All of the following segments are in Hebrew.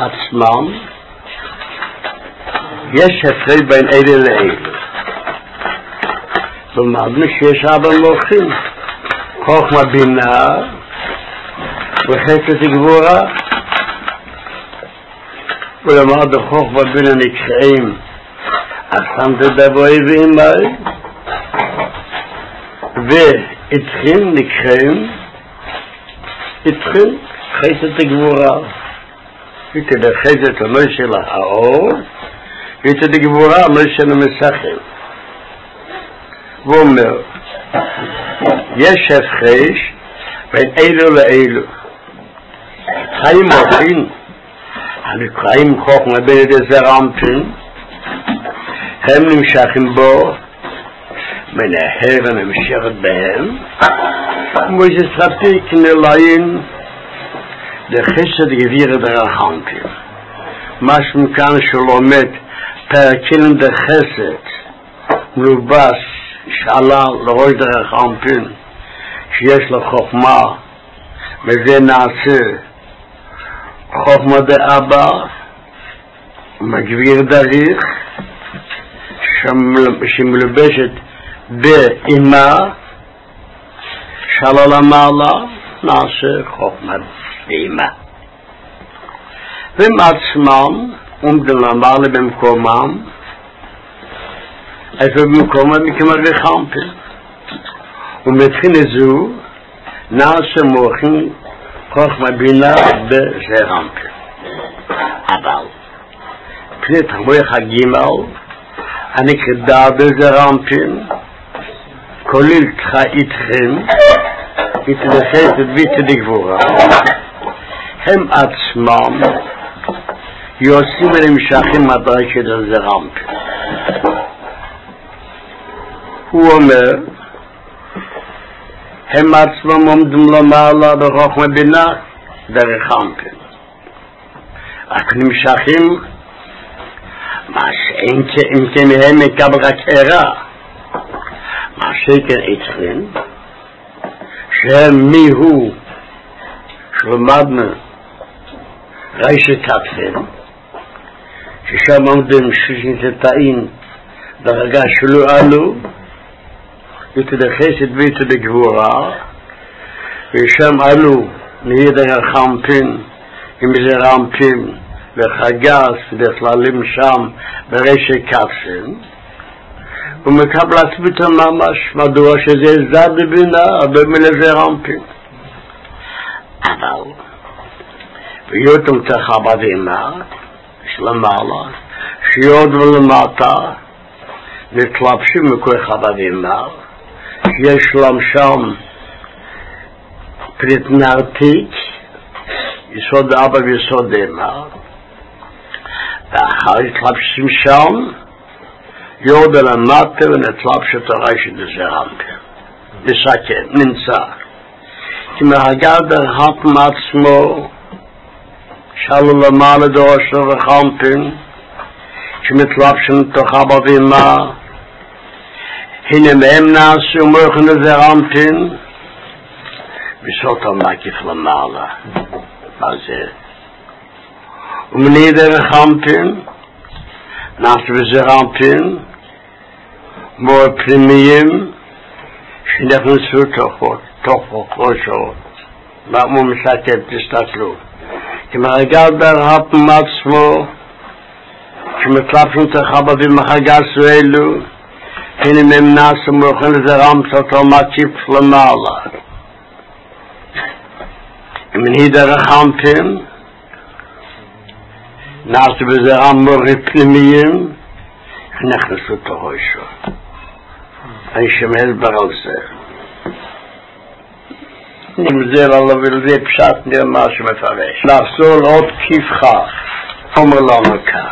עצמם, יש הפרש בין אלה לאלה. למדנו שיש ארבע מוחים, חוכמה בינה וחסד וגבורה, ולמדנו חוכמה בינה נקראים אסנת דבוי ואימי, ואיתכם נקראים איתכם חסד וגבורה. איתכם חסד לא של האור, ואיתכם גבורה לא של המסכים. ואומר, יש הפרש בין אלו לאלו. חיים מוחים הנקראים חוכמה בינה דזרעמפין, הם נמשכים בו מנהר ונמשכת בהם, ומויזס רפיק נלעים לחסד גביר דרחמפין. משהו כאן שלומד פרקין דחסד מלובס שעלה לרוי דרחמפין, שיש לו חוכמה, וזה נעשה חוכמה דאבא מגביר דריך שמלובשת באימה שעלה למעלה, נעשה חוכמה באימה. והם עצמם עומדים למעלה במקומם, איפה במקומם מכמה וחמפין, ומבחינה זו נעשה מוחים חוכמה בינה בזרעמפין. אבל פנית המוח הגימל הנקרא בזרעמפין כולל תחה איתכם ותדחת ותדגבורה, הם עצמם יוצאים ונמשכים מדרשת הזרעמפין. הוא אומר, הם עצמם עומדים למעלה בחוכמה בינה דרחמפין, רק נמשכים מה שאין כן הם מקבל רק ערה, מה שכן איתכם שהם מיהו שלמדנו רשת התפן, ששם עומדים ששנתיים דרגה שלא עלו ותדחסת ותדגבורה, ושם עלו נהיה דרחמפין עם זרעמפין וחגס ובכללים שם ברשת כתפן, ומקבל עצמית ממש מדוע שזה זד בבינה במילה זרעמפין. אבל ויותם תחבה ואימה שלמעלה שיוד ולמטה נתלבשים מכוי חבה ואימה, שיש להם שם פריט נרתיק יסוד אבא ויסוד אימה, ואחר התלבשים שם יורד על המטה ונתלבש את הרשת לזרעמפין. נסכם, נמצא כי מהגדר הפם עצמו שעלו למעלה דורש לרחמפין שמתלבשים תוכה בבימה, הנה מהם נעשו מוכן לזרעמפין בסוד המקיף למעלה. מה זה? ומני דרחמפין נעשו בזרעמפין מור פנימיים שנכנסו תוכו חושו. מה הוא מסכם? תסתכלו כי מהגדר הפם עצמו שמתלבשים תוכה בבימה חגסו אלו, הנה מהם נעשו מוכן לזרעמפין בסוד המקיף למעלה. ומני דרחמפין נעשו בזרעמפין פנימיים שנכנסו תוכו. אני שמעל ברל זה נמזל עליו ולזה פשט נרמה שמפרש לחזור עוד כיפך. אומר לנו כאן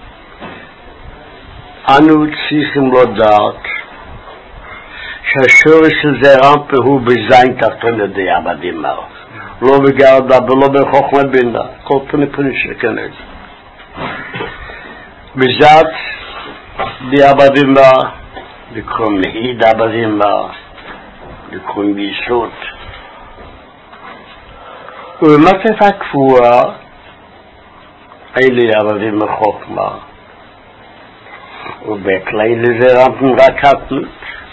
אנו צריכים לדעת שהשורש של זרעמפין הוא בזין תחתון ידי עבדים מר, לא בגרדה ולא בחוכמה בינה, כל פני שכנד בזאת די עבדים מר לקרום נהיד עבדים מר, לקרום ביסות. ובמצב הקבועה אלה עבדים מחוכמה, ובכלי לזה רמפים רק התנות.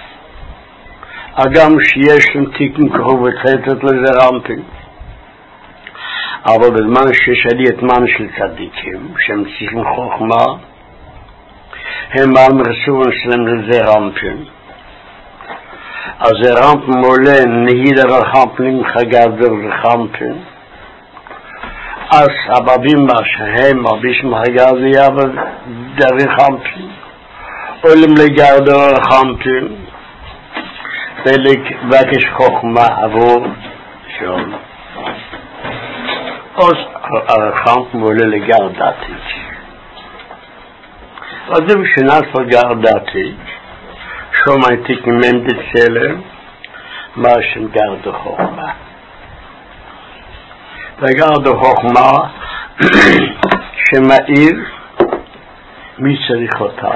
אגם שיש להם תיקון קרוב ותחתת לזה רמפים. אבל בזמן שיש עלייתמן של צדיקים, שהם צריכים חוכמה, הם על מרצון שלהם לזה רמפים. אז זה רמפים עולה נהיד הרחמפים חגדר וחמפים. אז הבבים מה שהם מרביש מחגדר יעבד דרך חמפים. עולים לגדר הרחמפים. ולבקש חוכמה עבור שום. אז הרחמפים עולה לגרדתית. אז זה בשנת לגרדתית. שום הייתי כמנדת צלם, מה שגרד חוכמה. וגרד חוכמה שמאיר מי צריך אותם.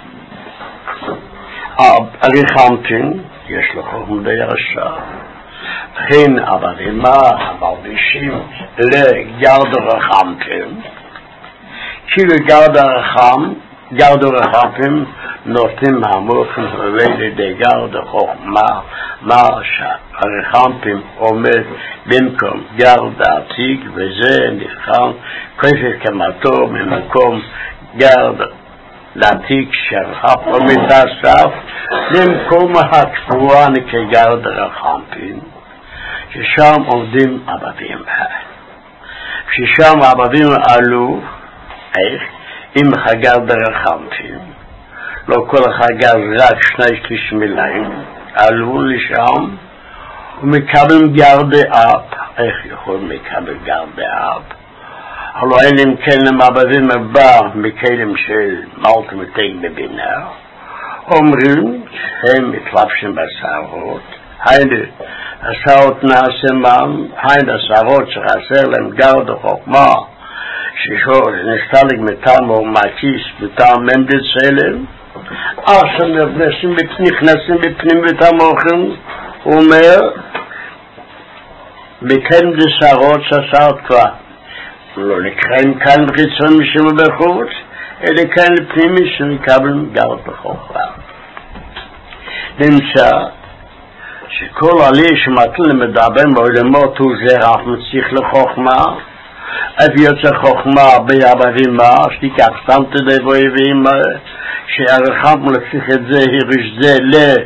הרחמפים, יש לו חוכמה די רשע. הן עבדימה המרבישים לגרד הרחמפים, כאילו גרד הרחמפים נותנים מהמוחים ולידי גרד החוכמה, מה שהרחמפים עומד במקום גרד העתיק, וזה נבחן כפי כמתו ממקום גרד לעתיק שהרחמפ עומד הסף למקום הקבועה כגרד הרחמפים, ששם עומדים עבדים. כששם העבדים עלו, איך? עם הגרד הרחמפים, לא כל החגר רק 2/3 מילאים, עלו לשם ומקבלים גרד אב. איך יכול מקבל גרד אב? הלוא אין אם כן למעבדים הבא מכלים של מלכמתים בבינה, אומרים שהם מתלבשים בשערות, היינו השערות נעשמם, היינו השערות שחסר להם גרד החוכמה, ששור נסתלג מטעם או מקיס מטעם מנדת צלם, עכשיו נכנסים בפנים מטעם אוכל, הוא אומר, בכן דשערות שהשערות כבר לא נקראים כאן חיצון משם בחוץ, אלא כאן לפנימי שמקבלים גרד בחוכמה. נמצא שכל עלי שמתל למדבר מעולמות הוא זה רב מציך לחוכמה, אף יוצא חוכמה בעבדים מה, שתיקח סתמת דבויבים, שהרחם לציך את זה, הריש זה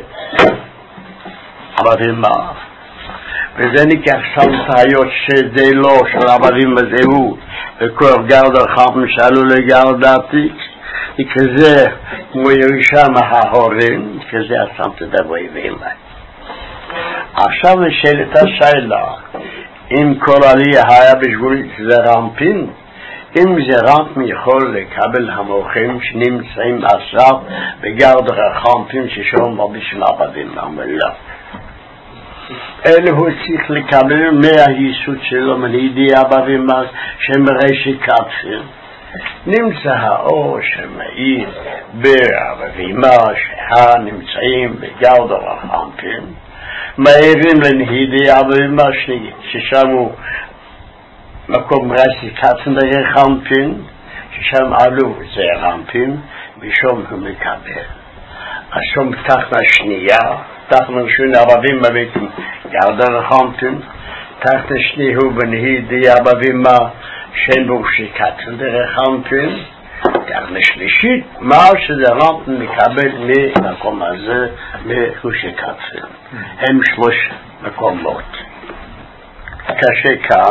לעבדים מה. וזה ניקח סמטאיות שזה לא של עבדים וזהו, וכל גרד הרחם שעלו לגרד עתיק, וכזה כמו ירישה מההורים, כזה הסמת דבויבים. עכשיו נשאלת השאלה, אם כל עלייה היה בשבילית זה רמפים, אם זה רמפים יכול לקבל המוחים שנמצאים עכשיו בגרד הרחמפים ששום מרביש מעבדים מהמלה. אלא הוא צריך לקבל מהייסוד שלו מנהידי עבדים שהם ראשי כתפים. נמצא האור שמאיר בעבדים שנמצאים בגרד הרחמפים, מאירים לנהידי עבדים השני, ששם הוא מקום ראשי כתפים ברחמפים, ששם עלו זה רמפים, ושום הוא מקבל. אז שום תחנה שנייה, תחנה שני עבדים בביתים גרד הרחמפים, תחנה שני הוא בנהידי עבדים שאין בו שכתפים ברחמפים, תחנה שלישית, מה שזה רמפים מקבל ממקום הזה, מחושי כתפים. הם 3 מקומות. קשה כאן,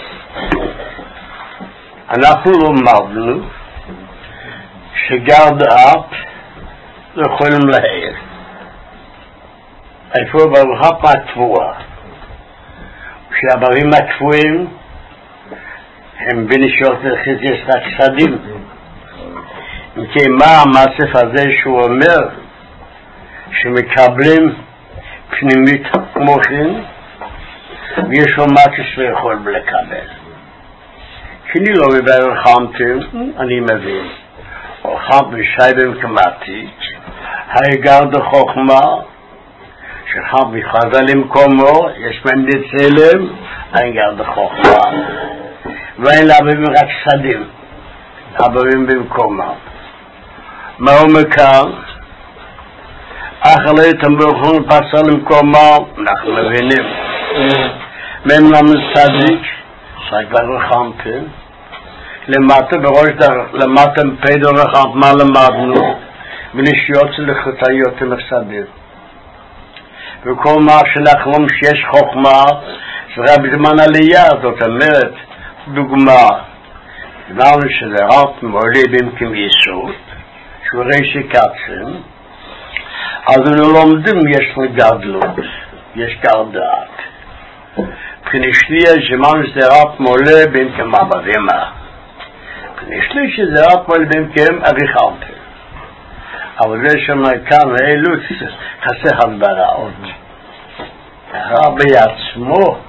אנחנו לומדנו שגרד אב יכולים להעיר. איפה ברוחת מהתבואה. כשהברים התבואים הם בנשיות וחזיס הכסדים. אם כי מה המסף הזה שהוא אומר שמקבלים פנימית מוחין ויש לו מקש ויכול לקבל. כשאני לא מבין חמתם, אני מבין. או חם ושייבים כמעתיק, הגרד החוכמה, שחם וחזה למקומו, יש מנדת צלם, הגרד החוכמה. ואין להבין רק סדים. הבאים במקומם. מה הוא מכאן? אחרי תמבוכון פסל למקומם, אנחנו מבינים. מהם צדיק, שכבר רחמתם, למטה בראש למטה פיידו רחמת, מה למדנו? ולשיות לחטאיות ומסדר. וכל מה שלחלום שיש חוכמה, זה רק בזמן עלייה, זאת אומרת, דוגמה, אמרנו שזה רק מעולה במקום יסוד, שהוא ראשי קצן, אז אנחנו לומדים, יש לגדלות, יש גרדעת. כנשלייה שמענו שזה רק מעולה במקום אבא. כנשלייה שזה רק מעולה במקום אריכלת. אבל זה שמכאן האלוץ חסך הסברה עוד. הרב בעצמו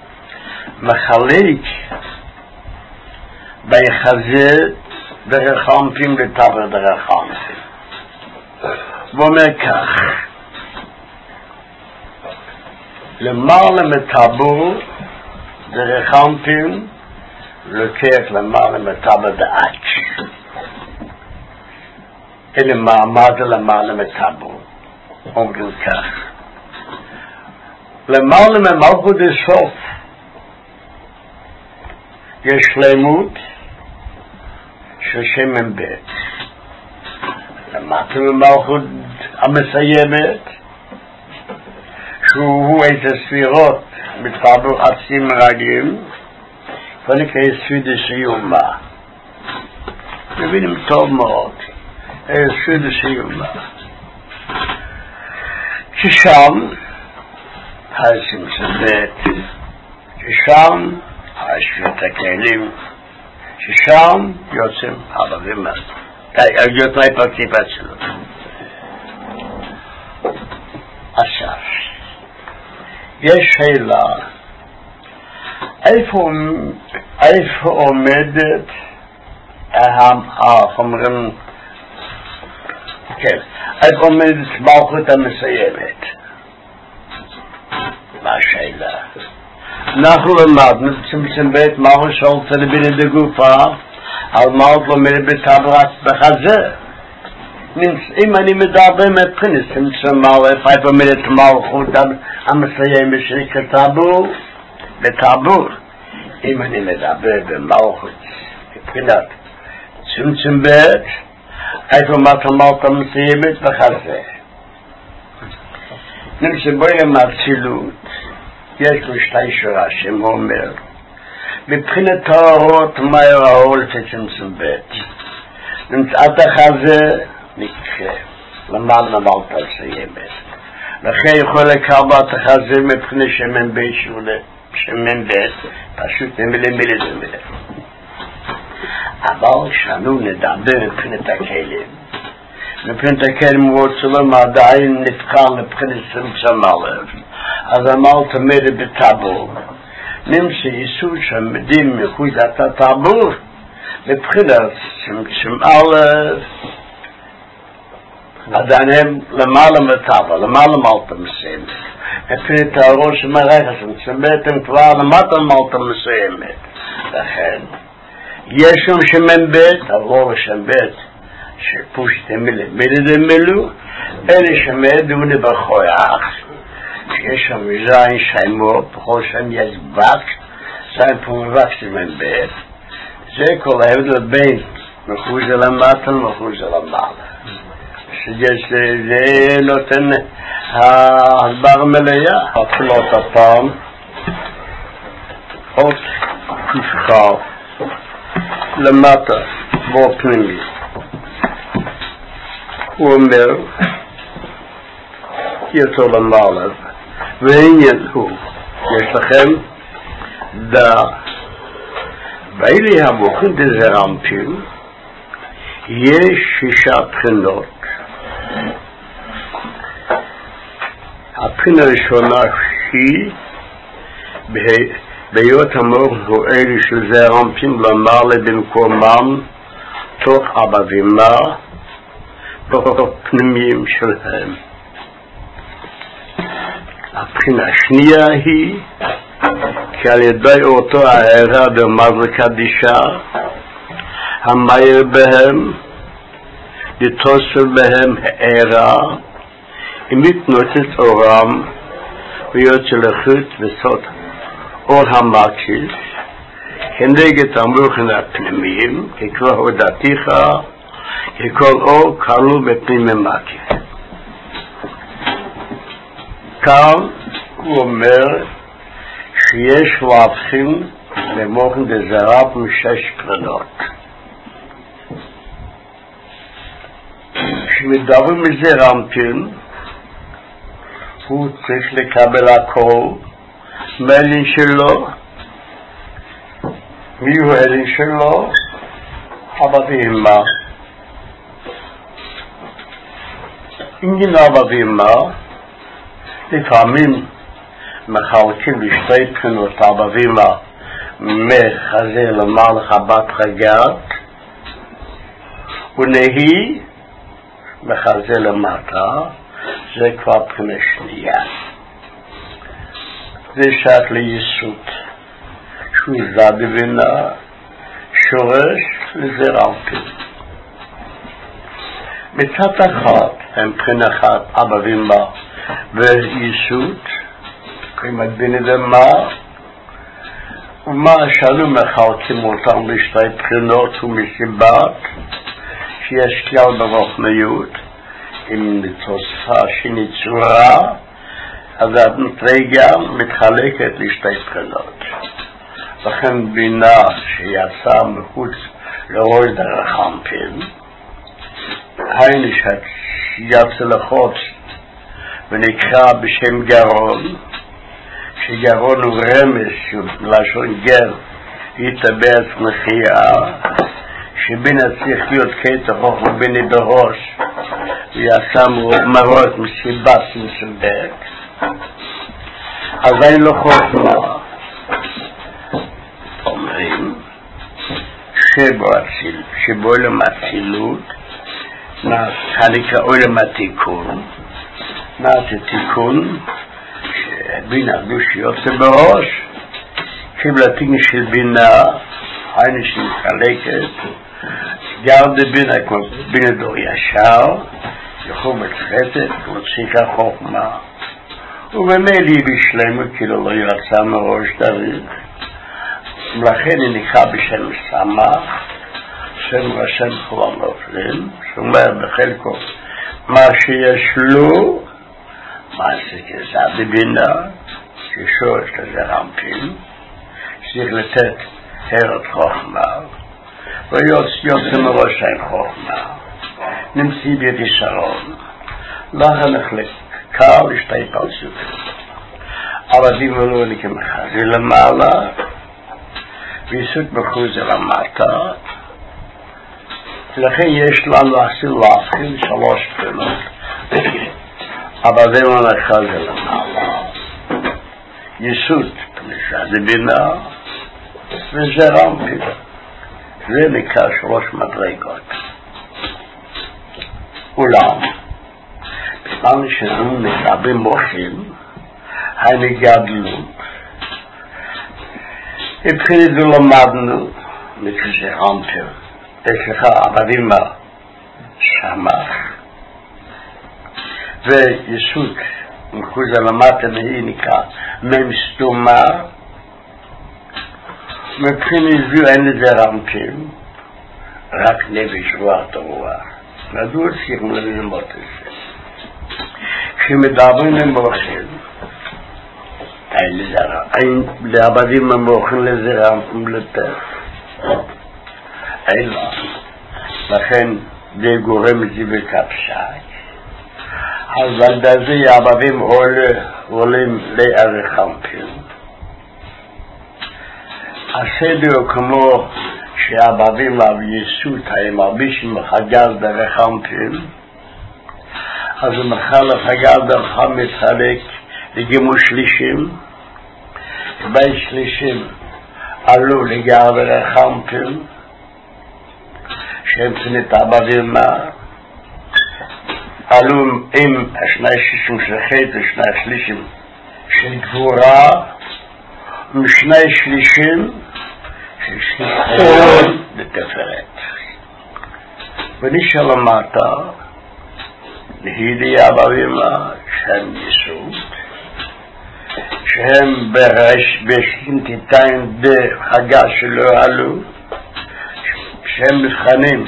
מחלק ביחזה דרך חמפים וטבר דרך חמפים. ואומר כך, למעלה מטבור דרך חמפים לוקח למעלה מטבר דעת. אלה מעמד למעלה מטבור. אומרים כך, למעלה ממלכות הסוף יש שלמות של שמן בית. למטה ממלכות המסיימת שהוא איזה ספירות מתחבר עצים רגעים ונקרא ספיד סיומה. מבינים טוב מאוד. ספיד סיומה. ששם השמש בית, ששם השפט הכלים, ששם יוצאים הבבים יוצאי פרטיפת שלו. עכשיו, יש שאלה, איפה עומדת החומרים, כן, איפה עומדת מלכות המסיימת? מה השאלה? אנחנו למדנו צמצם בית מלכות שולטה לבינה דגופה על מלכות לומדת בטברת בחזה. אם אני מדבר מבחינת צמצם מלכות, איפה עומדת מלכות המסיימת שנקרא טבור? בטבור. אם אני מדבר במלכות מבחינת צמצם בית, איפה עומדת מלכות המסיימת בחזה? נמצא בוים הצילות, יש לו שתי שורשים, הוא אומר, מבחינת טהרות מהר האור לצמצם בית. נמצאת החזה נקחה, למעלה מלכות המסיימת. לכן יכול לקרבת החזה מבחינת שמן בית שמן בית, פשוט מילה. אבל כשאנו נדבר מבחינת הכלים, מבחינת הכלים רוצה לומר עדיין נבחר מבחינת צמצם הלב. אז אמרת מרד בטבור. נמצא יסוד שמדים מחוזת הטבור מבחינת צמצם הלב. עדיין הם למעלה מטבור, למעלה מלכות המסיימת. מבחינת הראש שמראה צמצם בית הם כבר למטה מלכות המסיימת. לכן יש שם שמן בית, אבל לא שם בית שפושט מלו, אלה שמדו נבחויח, שיש שם זין שיימו, בכל שם יש בק, זין פה מבק שמן בית, זה כל ההבדל בין מחוז למטה ומחוז למעלה. זה נותן הסבר מלאה, התחילות הפעם, עוד תפחר, למטה, בו פנימי. הוא אומר, יצאו למעלה, ועניין הוא, יש לכם ואלה המוחים דזרמפים, יש 6 בחינות. הבחינה הראשונה היא בהיות המוח הוא אלה של זרמפים למעלה במקומם תוך הבבימה בפנימיים שלהם. הבחינה השנייה היא כי על ידי אותו הערה במזל קדישה המאיר בהם, לתוסף בהם הערה, אם יתנוצץ אורם, ויוצא לחוץ וסוד אור המקיף, כנגד המוחים הפנימיים, ככבר הודעתיך, ככל אור כלול בפנים המקיף. כאן הוא אומר שיש להבחין במוחין דזרע משש קרנות. כשמדברים מזה רמפין, הוא צריך לקבל הכל מהאלין שלו. מי הוא האלין שלו? אבא ואמא. עניין אבא ואמא, לפעמים מחלקים לשתי בחינות אבא ואמא, מחזה לומר לך בת חגת, ונהי מחזה למטה, זה כבר בחינה שנייה. זה שייך ליסוד, שהוא זד בבינה, שורש לזרע אנפין. מצד אחד, הם בחינה אחת, אבא ואמא ויסוד, כמעט בינה ומה, ומה שאנו מחלקים אותם לשתי בחינות ומסיבת, שיש כלל ברוחניות, אם לתוספה שני צורה, אז המדרגה מתחלקת לשתי בחינות. לכן בינה שיצא מחוץ לראש דרך אנפין, היינו שיצא לחוץ ונקרא בשם גרון, שגרון הוא רמז לשון גר, יתאבץ מחייה, שבינה צריך להיות קטע חוכמה ביני בראש, ויעשה מרות מסיבת מסודק, אז אין לו חוכמה. אומרים שבו עולם הצילות, נקרא עולם התיקון, נעשה תיקון, שבינה קדושה יוצא בראש, קיבלתין של בינה, היינו שמתחלקת, גר דבינה כמו בינה דור ישר, יכול מתחתת, מוציקה חוכמה, ובמילא בשלמות כאילו לא ירצה מראש דריך, ולכן היא נקרא בשם שמח, שם ראשם כל הנופלים, שאומר בחלקו מה שיש לו, מה שכזה בבינה, ששורש לזרע אנפין, צריך לתת הרת חוכמה, ויוצא מראש אין חוכמה, נמציא בידי שרון, לכן נחלק קר לשתי פרצופים. אבל דיברו לי כמחזה למעלה, ויסוד מחוזה למטה, לכן יש לנו להבחין שלוש בחינות. אבל זה לא נחזה למעלה. יסוד פנישה בינה, וזרע אנפין. זה נקרא שלוש מדרגות. אולם, בזמן שאנו מדברים מוחים, היינו גדלות. מבחינת זו למדנו, מכזה אנפין, אצלך עבדים מה? שמח. ויסוד, מחוזה למטה נהי נקרא מם סתומה, מבחינת זו אין לזרע אנפין, רק נפש רוח הרוח. מדוע צריכים ללמוד את זה? כשמדברים למוחים, אין לעבדים המוחים לזרע אנפין לטף. אין לה. לכן זה גורם את זה בקפשי. אז על זה העבדים עולים לערך אנפין. הסדר כמו שהעבדים והיסוד הם מרבישים מחגל דרך אנפין, אז המחל החגל דרך מתחלק לגימוש שלישים, בי שלישים עלו לגר דרך אנפין, שהם פנית העבדים עלו עם השני שישים של חטא ושני שלישים של גבורה, משני שלישים של שליחות לתפארת. ונשאר למטה, להידיה בבימה, שהם יסוד, שהם בשכינתיים בחגה שלא עלו, שהם מבחנים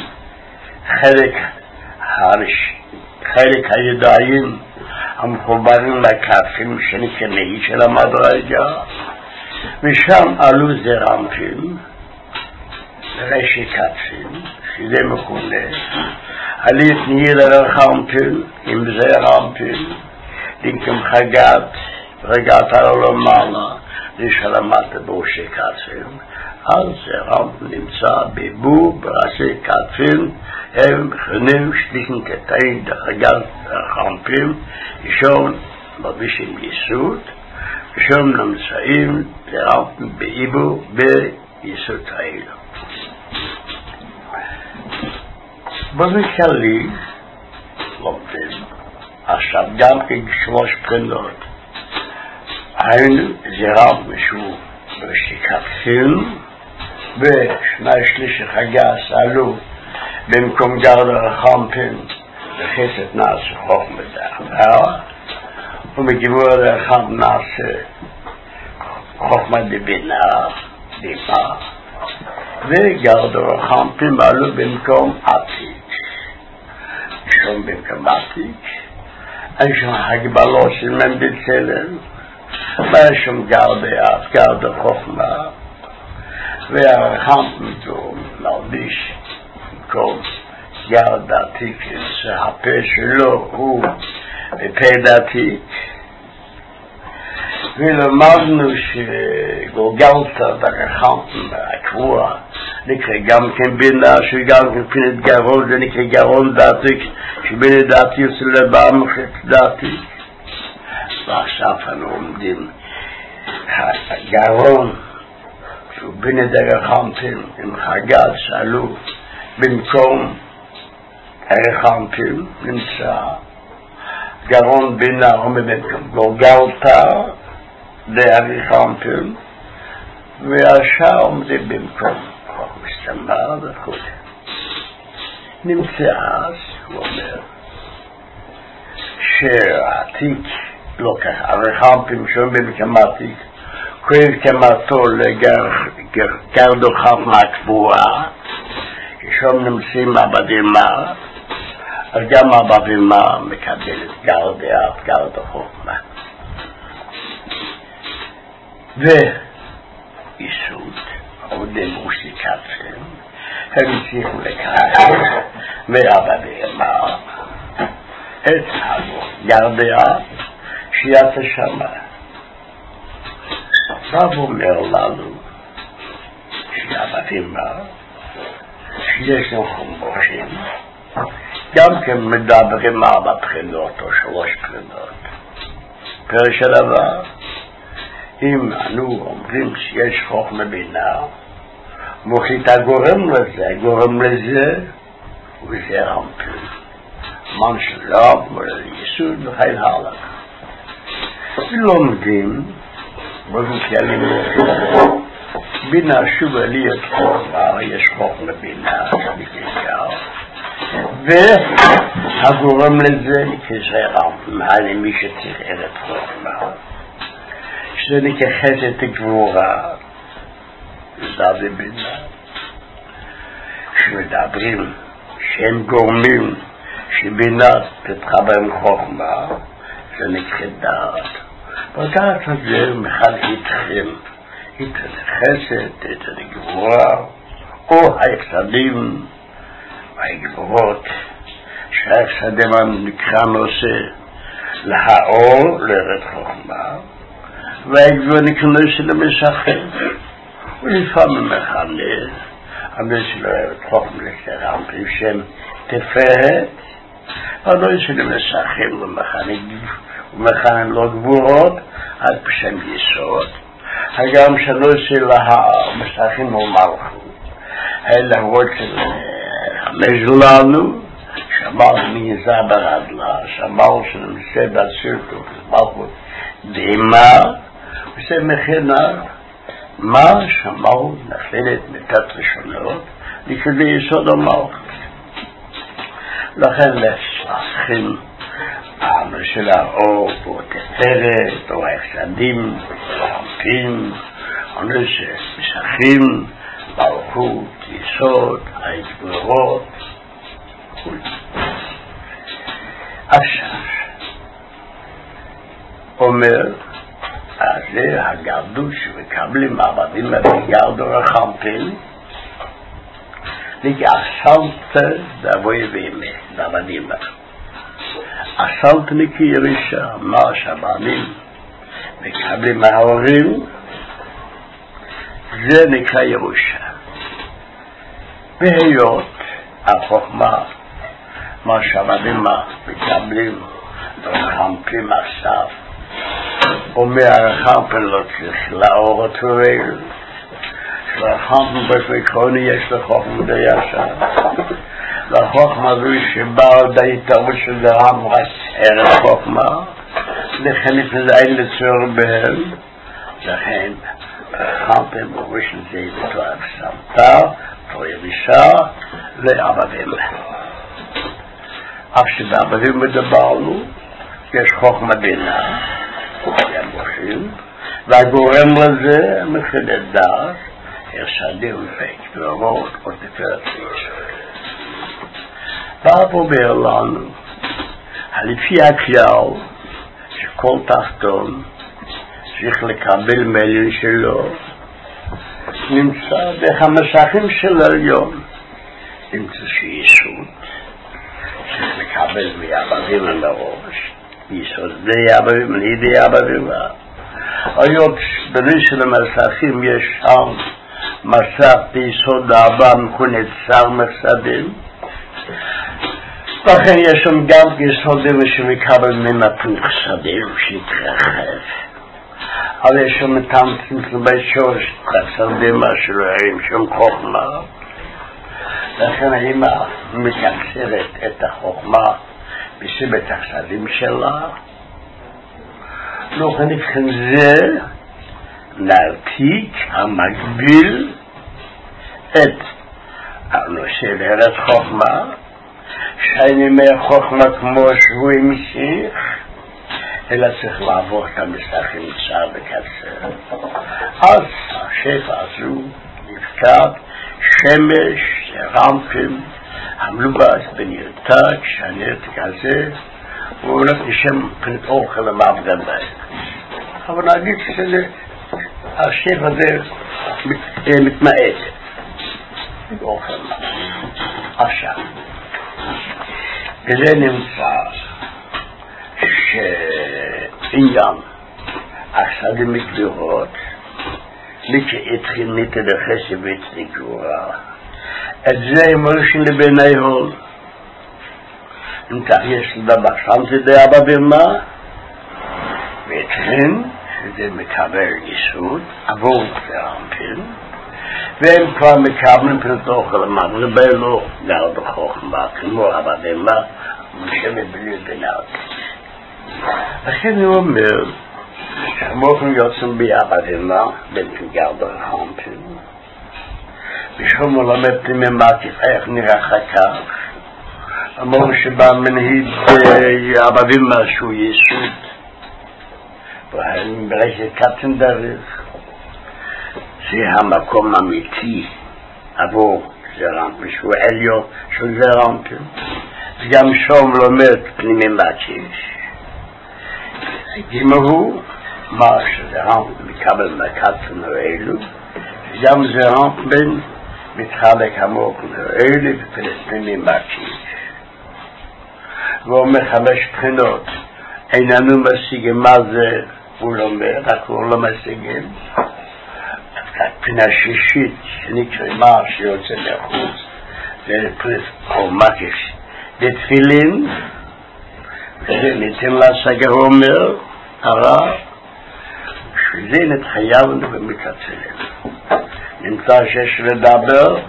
חלק הידיים המחוברים לקפים שנקנאי של המדרגה, ושם עלו זרעמפים, ראשי קפים, שזה מכונה, עלית נהיה לרחמפים, עם זרעמפים, דינכם רגעת על למעלה, לשלמת בראשי קפים, אז זרעמפ נמצא בבור בראשי קפים, הם מכנים שליחים קטעים דרגת רחמפים, ישום מרגישים יסוד, ושם נמצאים זרעמפים בעיבור ביסוד האלו. במקלי לומדים עכשיו גם כשלוש בחינות, היינו זרעמפ שהוא בראשי קפים, ושני שליש חגס עלו במקום גרד הרחמפים בחסד נעשה חוכמה דעבר, ומגיבור הרחמפ נעשה חוכמה דבינה, דימה, וגרד הרחמפים עלו במקום עתיק. שום במקום עתיק, אין שם הגבלות של מנדל צלם, ואין שם גרד החוכמה, והרחמפ מרגיש במקום גרד עתיק, שהפה שלו הוא פה דעתיק, ולמדנו שגולגלת ברחמפ הקבוע נקרא גם כן בינה, שגם כן פינת גרון, זה נקרא גרון דעתיק, שבינה דעתיק יוצא לבא מחץ דעתיק. ועכשיו אנו עומדים הגרון שהוא בינה דרחמפים עם חגת שעלו במקום הרחמפים, נמצא גרון בינה עומד במקום גולגלתה דרחמפים, והשאר עומדים במקום מסתמר וכו'. נמצא אז, הוא אומר, שהעתיק לא ככה, הרחמפים שעומדים במקום העתיק, כואב כמתו לגרדו חכמה הקבועה, ששם נמצאים בבימה, אז גם בבימה מקבלת גרד החוכמה. ויסוד, עודם מוסיקציה, הם הצליחו לקחת מהבבימה את הגרדיה שיצא שמה. רב אומר לנו שהבבימה שיש לנו חומושים, גם כן מדברים ארבע בחינות או שלוש בחינות. פרש הדבר, אם אנו אומרים שיש חוכמה בינה, מוחית הגורם לזה, וזה רמפים. מן שלא, יסוד וכן הלאה. ולומדים, בגלל בינה שובה להיות חוכמה, יש חוכמה בינה, והגורם לזה נקרא רמפים, מי שצריך ערב חוכמה. שזה נקחת את הגבורה, זה בינה. כשמדברים שהם גורמים שבינה תתחבר עם חוכמה, זה נקחת דעת. בדעת הזה מחל איתכם, את החסד, את הגבורה, או היחסדים והגבורות, שהיחסדים נקרא נושא להאור, לרד חוכמה, והגבורה נכנס למשחק, ולפעמים מכנה, המש לא חוכמה לרמפים שם תפארת, אבל יש למשחקים ומכנה לו גבורות, עד בשם יסוד, הגם שלא משחקים ומלכות, אלא רוצים מזלנו, שאמר מייזה ברדלה, שאמר שנמצא בסרטו, מלכות דימה, וזה מכינה מה שאמרו נכללת מתת ראשונות לכדי יסוד המלכות. לכן להשכים של האור או תפארת או ההחסדים הרמפים אנשי משכים מלכות יסוד ההתגברות עכשיו אומר אז זה הגרדות שמקבלים עבדים בגרדו רחמפים לגעשלת דבוי וימי דבדים עשלת נקי ירישה מה שבנים מקבלים מההורים זה נקרא ירושה והיות החוכמה מה שבנים מקבלים רחמפים עכשיו ומהרחמפים לא צריך לאור אותו שהרחמפים בפריקוני יש לחוכמה די ישר לחוכמה זו שבא די התערבות של דרם רסר חוכמה לכן לפני זה אין לצור בהם לכן הרחמפים בראשון זה בתואר סמטה תואר ירישה לעבדים אף שבעבדים מדברנו יש חוכמה בינה והגורם לזה מחדד דעת הרשדים והגברות או תפארת ויסוד בא ואומר לנו לפי הכלל שכל תחתון צריך לקבל מעליון שלו נמצא דרך המשכים של העליון נמצא שיסוד צריך לקבל מעבדים על הראש יסוד די אבבים לידי אבבים היות בלי של המסכים יש שם מסך ביסוד האבא מכונה צר מסדים לכן יש שם גם יסודים שמקבל ממתן חסדים שהתרחב אבל יש שם מתאמצים בשורש חסדים השרועים שם חוכמה לכן האמא מקצרת את החוכמה בסיבת החסדים שלה לא חנכן זה נרתיק המקביל את הנושא להרת חוכמה שאני מהחוכמה כמו שהוא המשיך אלא צריך לעבור את המסכים צער בקצר אז השפע הזו נפקד שמש רמפים המלובס בנרתק שהנרתק הזה הוא הולך לשם פנת אוכל למעבדם בהם אבל נגיד שזה השפע הזה מתמעט אוכל עכשיו וזה נמצא שעניין החסדים מגבירות לכאתחיל נתדחס וצדיקורה את זה הם הולכים לבני הול אם כך יש לדבר שם זה די אבא במה ואתכן שזה מקבל יסוד עבור והרמפין והם כבר מקבלים פנות אוכל המדרבה לא גר בחוכמה כמו אבא במה משמת בלי בנאות לכן הוא אומר שהמוכן יוצאים באבא במה בנגר ברחמפין ושום מלמד פנימי מעקיף איך נראה חכך אמרו שבא מנהיד עבדים משהו יסוד ברגע קטן דרך זה המקום אמיתי עבור זרמפים שהוא עליו של זרמפים וגם שום לומד פנימי מעקיף גימהו מה שזרמפים מקבל מהקטן האלו וגם זרמפים מתחלק עמוק האלה ופלסטינים מעקיף ואומר 5 בחינות איננו משיגים מה זה הוא לומד, רק הוא לא משיגים בחינה שישית שנקרא מה שיוצא לחוץ זה פרס חומקש בתפילין וזה ניתן להשגה אומר הרב שזה נתחייבנו ומקצרים נמצא שיש לדבר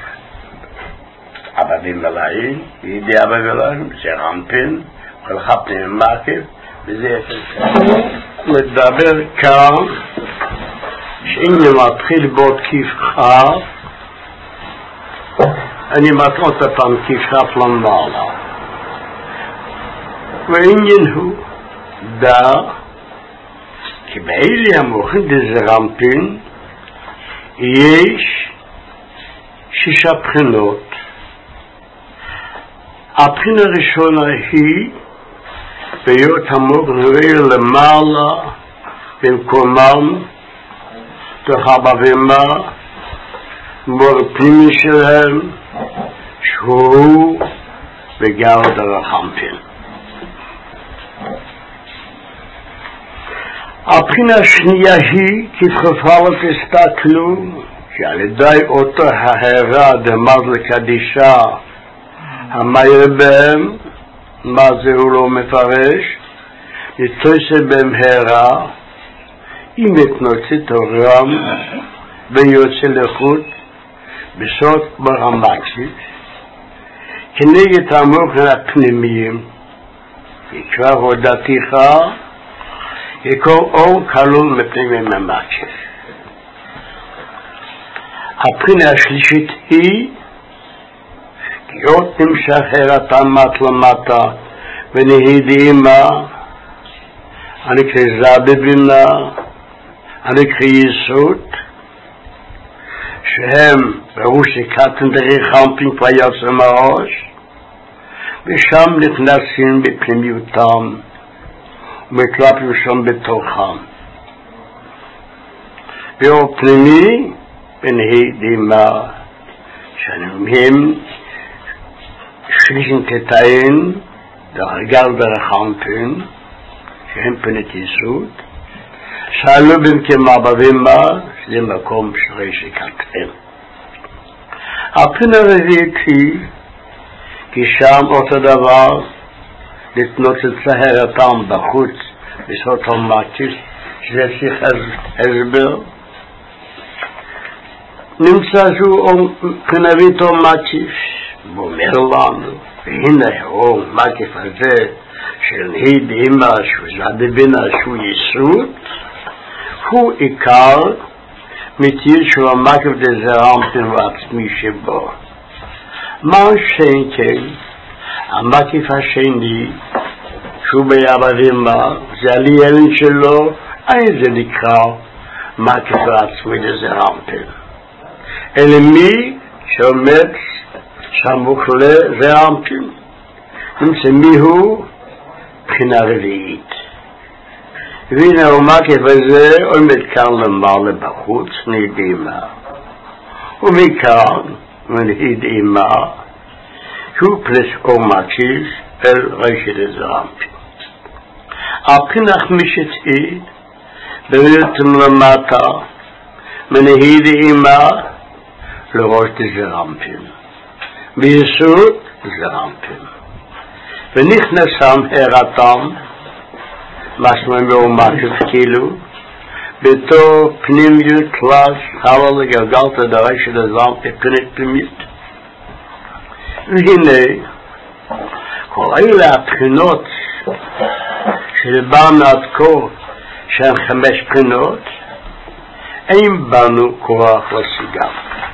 עבדים מלאים, ידי אבא ולאים, זה רמפין, הולכה פנים מעקב, וזה יפל לדבר כאן, שאם מתחיל בעוד כיף חף, אני מתנות הפעם כיף חף למעלה. והעניין הוא דע כי באלה המוחים דזרמפין יש 6 בחינות. הבחינה הראשונה היא בהיות המוח נראה למעלה במקומם תוך הבהמה מול פנימי שלהם שהוא בגרד הרחמפין. הבחינה השנייה היא כתחופלת הסתכלו שעל ידי אותו ההערה דמר לקדישה המאיר בהם, מה זה הוא לא מפרש, נתפסה בהם הערה אם התנוצת אורם ויוצא לחוט בסוד ברמב"ם כנגד המוחים הפנימיים יקרא הודעתיך יקור אור כלול מפני ממקש. הבחינה השלישית היא להיות נמשך הרתם מת למטה ונהידימה הנקרא זבבינה הנקרא יסוד שהם ראו שקטן דרך חמפין כבר יוצא מהראש ושם נכנסים בפנימיותם ומתלפים שם בתוכם באור פנימי ונהידימה שהם שלישן קטעים דרגל דרחמפין שהם פנת יסוד שאלו במקמה בבימה שזה מקום שרי שקטעים. הבחינה הרביעית היא כי שם אותו דבר לתנות את צהרתם בחוץ בסוד המקיף שזה צריך הסבר נמצא שהוא כנבית המקיף ואומר לנו והנה הוא מקיף הזה של נהידימה שהוא זבבינה שהוא יסוד הוא עיקר מתיר שהוא המקיף דזרמפין ועצמי שבו. מה שאין כן המקיף השני שהוא ביבדימה זה הליאלין שלו אין זה נקרא מקיף ועצמי דזרמפין אלא מי שעומד סמוך לזרמפין נמצא מיהו בחינה רביעית והנה המקיף הזה עומד כאן למעלה בחוץ נהידימה ומכאן ונהידימה שהוא פלס או מקיף אל רשת הזרמפין. הבחינה החמישית היא בריאותם למטה מנהידימה לראש דזרמפין ביסוד זרמפין ונכנסם הרתם משמע באומקיף כאילו בתור פנימיות קלאס חלה לגלגלת הדרי של הזרמפין פנית פנימיות והנה כל אלה הבחינות שדיברנו עד כה שהן 5 בחינות אין בנו כוח לשיגם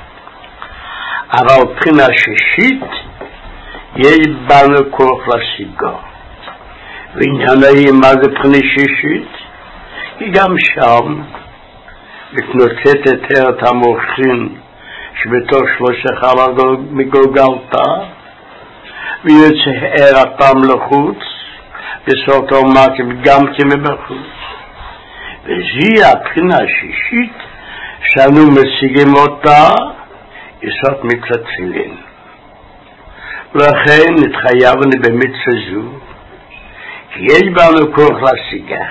אבל בחינה שישית יש בנו כוח לשיגה ועניין היא מה זה בחינה שישית כי גם שם מתנוצת את המוחין שבתוך 3 חלה מגולגלתה ויוצא הרתם לחוץ בסוד המקיף גם כמבחוץ וזו הבחינה השישית שאנו משיגים אותה יסוד מצוות תפילין ולכן נתחייבנו במצווה זו כי יש בנו כוח להשיגה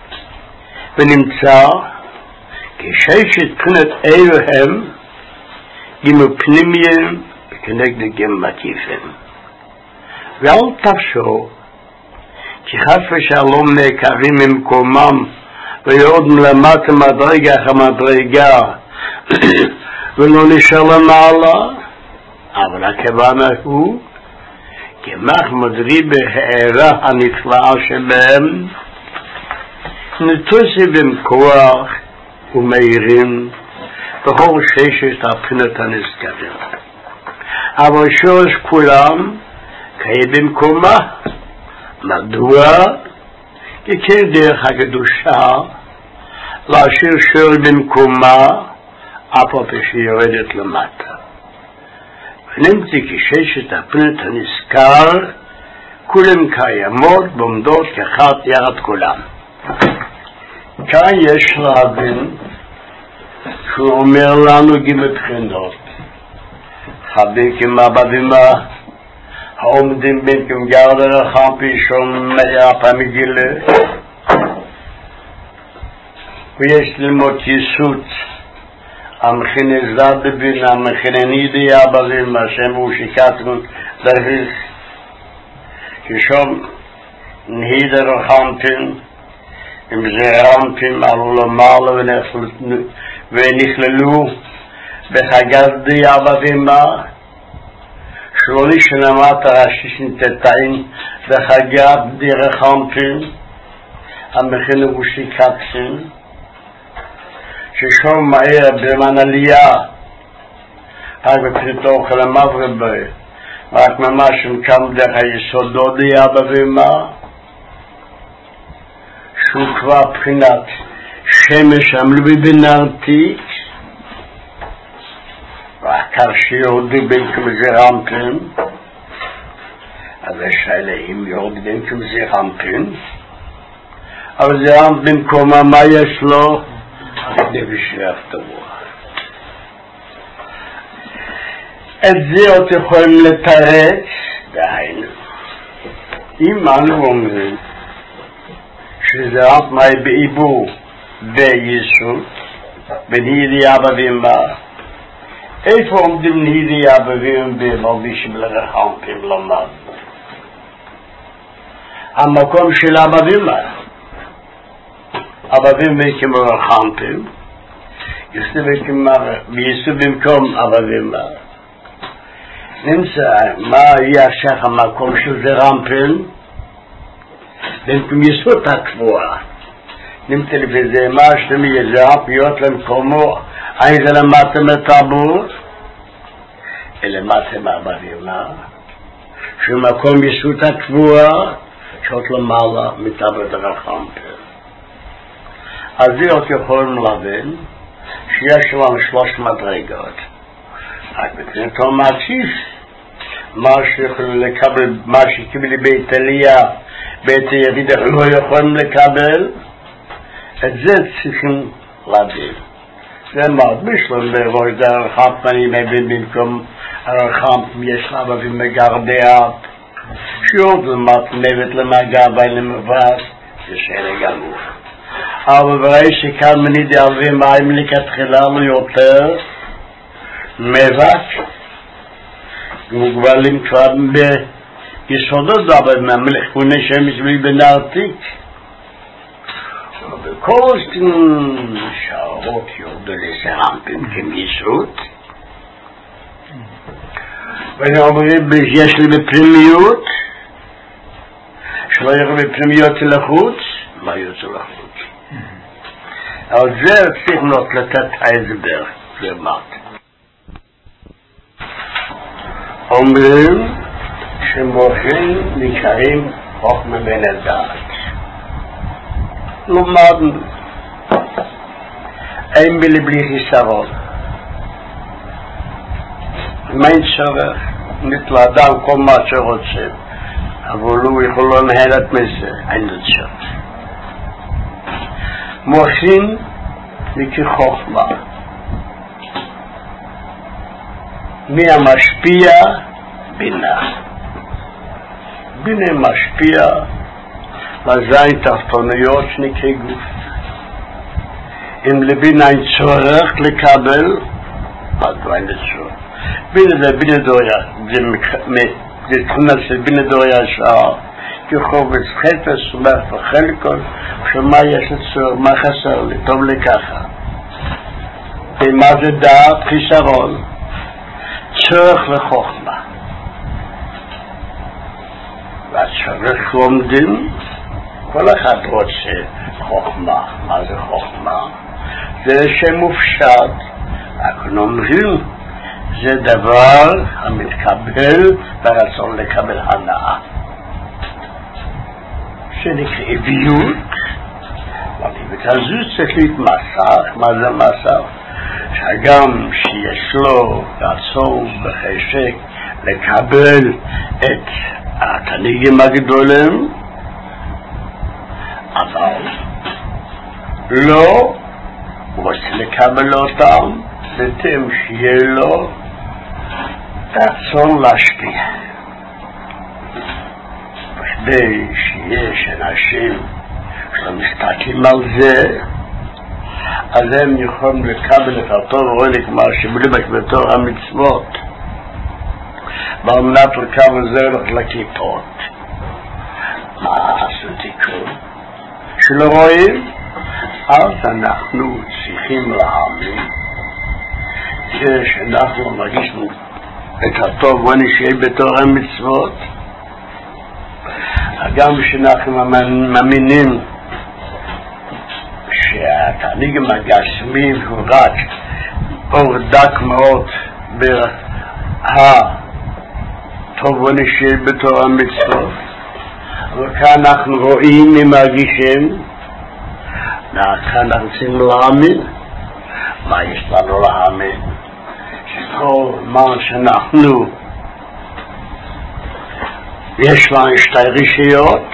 ונמצא כששת בחינות אלו הם גימו פנימיים וכנגד גימו מקיפים ואל תפשו כי חס ושלום נעקרים ממקומם ויורדים למטה מדרגה אחר מדרגה ולא נשאר למעלה אבל הכוונה הוא כמח מדרי בהערה הנפלאה שבהם נתוסי במכוח ומאירים בכל 6 הבחינות הנזכרים אבל שורש כולם קיים במקומה מדוע? כי כדרך הקדושה להשאיר שור במקומה אף על פי שיורדת למטה. ונמצא כששת הפנות הנזכר כולם קיימות ועומדות כאחת יחד כולם. כאן יש להבין שהוא אומר לנו ג' בחינות. חביקים אבא ואמא העומדים בין כמגר דרכם פישום מאפה מגילה, ויש ללמוד יסוד המכין עזרה בבינה, המכין נידי אבא ואמא שהם הוא שיקטנו דרך כשום נהי דרכם פין עם זרם פין עלו למעלה ונכללו בחגדי אבא ואמא שלולי שנאמרת רשישן תתאים בחגת דרכם פין המכין הוא שיקטנו ששום מהר במן עלייה רק בפריטו אוכל המברב בהם רק ממש מכם דרך היסודות אבא ואמא שהוא כבר בחינת שמש עמלו בבנרתיק והקר שיורדו בין כמזרמפן אז יש עליהם יורד בין כמזרמפן אבל זרמפן במקומה מה יש לו? נפש ואפתרוח. את זה עוד יכולים לתרץ, דהיינו. אם אנו אומרים שזה רק מה בעיבור ביסוד, בנהידי אבא ואמא, איפה עומדים נהידי אבא ואמא במרבישים לרחמפים למד? המקום של אבא ואמא. אבא ואמא כמו רחמפים, ויסוד במקום אבא ואמא. נמצא מה יהיה השך המקום של זרמפן במקום יסוד הקבועה נמצא לפי זה מה שאתם יהיה זרמפיות למקומו אין זה למטה מטבור למטה מאבא ואמא שמקום יסוד הקבועה שעות למעלה מטבור דרחמפן אז זה עוד יכולים להבין שיש לנו 3 מדרגות רק בקריאתו מעציף מה שיכולים לקבל, מה שקיבל בית עלייה, בית הירידה לא יכולים לקבל את זה צריכים להבין זה מאוד משלם ברוי דרך חמפני מבין במקום הרחמפן יש לה ומגרדיה שיעוד למט נבט למגע בין למבס זה שאלה גמור אבל בראי שכאן מנידי אבים מים לכתחילה לא יותר מבק מוגבלים כבר ביסודות אבל מהמלך כוני שמש בלי בנרתיק ובכל שעות יורדו לזרמפים כמיסות ואני אומרים יש לי בפנימיות שלא יראו בפנימיות לחוץ מה יוצא לחוץ אבל זה צריך לתת ההסבר למט אומרים שמוחים נקראים חוכמה בין הדעת למדנו אין בלי חיסרון מה צורך נטל אדם כל מה שרוצה אבל הוא יכול לא לנהל את מזה אין לו צורך מוחים וכחוכמה מי המשפיע? בינה בינה משפיע לזין תחתוניות שנקרא גוף אם לבינה אין צורך לקבל מדוע אין צורך בינה זה בינה דוריה זה תכונה של בינה דוריה שעה כחובץ חפש ומח וחלקון שמה יש לצורך מה חסר לי טוב לככה ומה זה דעת חיסרון צורך לחוכמה והצורך לומדים כל אחד רוצה חוכמה מה זה חוכמה? זה שמופשט אנחנו אומרים זה דבר המתקבל ברצון לקבל הנאה שנקרא עביות, והעביות הזו צריך להיות מסך. מה זה מסך? שגם שיש לו רצון וחשק לקבל את התענוגים הגדולים, אבל לא רוצה לקבל אותם בתם שיהיה לו רצון להשפיע. בכדי שיש אנשים שמסתכלים על זה, אז הם יכולים לקבל את אותו רואה כמו שבלבק בתור המצוות, ועל מנת לקבל זה הולך לכיפות. מה עשו תיקון? שלא רואים? אז אנחנו צריכים להאמין שאנחנו מרגישים את הטוב ונשאר בתור המצוות, גם שאנחנו מאמינים שהתענוגים הגשמיים הוא רק אור דק מאוד בהטוב ונשאר בתור המצוות, אבל כאן אנחנו רואים ומרגישים, כאן אנחנו צריכים להאמין. מה יש לנו להאמין? שכל מה שאנחנו יש לנו שתי רשיות,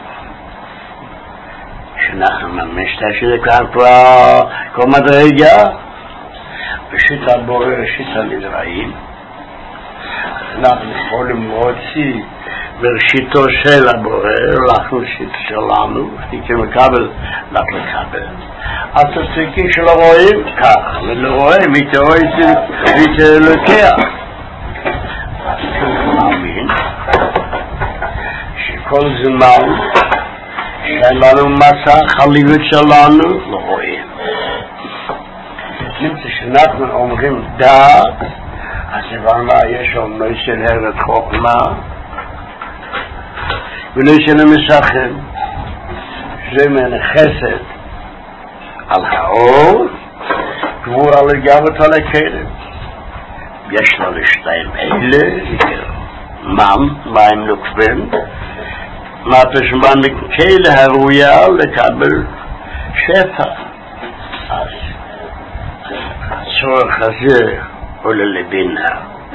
שאנחנו מאמין שזה כאן כבר כל מדרגה, ראשית הבורא, ראשית הנבראים. אנחנו יכולים להוציא בראשיתו של הבורא, אנחנו ראשית שלנו, שתיקי מקבל, לקבל. אז תצטרכי שלא רואים כך, ולא רואים, ויתה לוקח. אז צריך להאמין שכל זמן שאין לנו מסך, הליבות שלנו לא רואים. נמצא שאנחנו אומרים דעת, אז הבנה יש אומרי של הרד חוכמה, ולא של המשכים, שזה מן חסד על האור, גבור על הגבת על הכלב. יש לו לשתיים אלה, מים נוקבים, מה תשמע מכלא הראויה לקבל שפע. אז הצורך הזה עולה לבינה,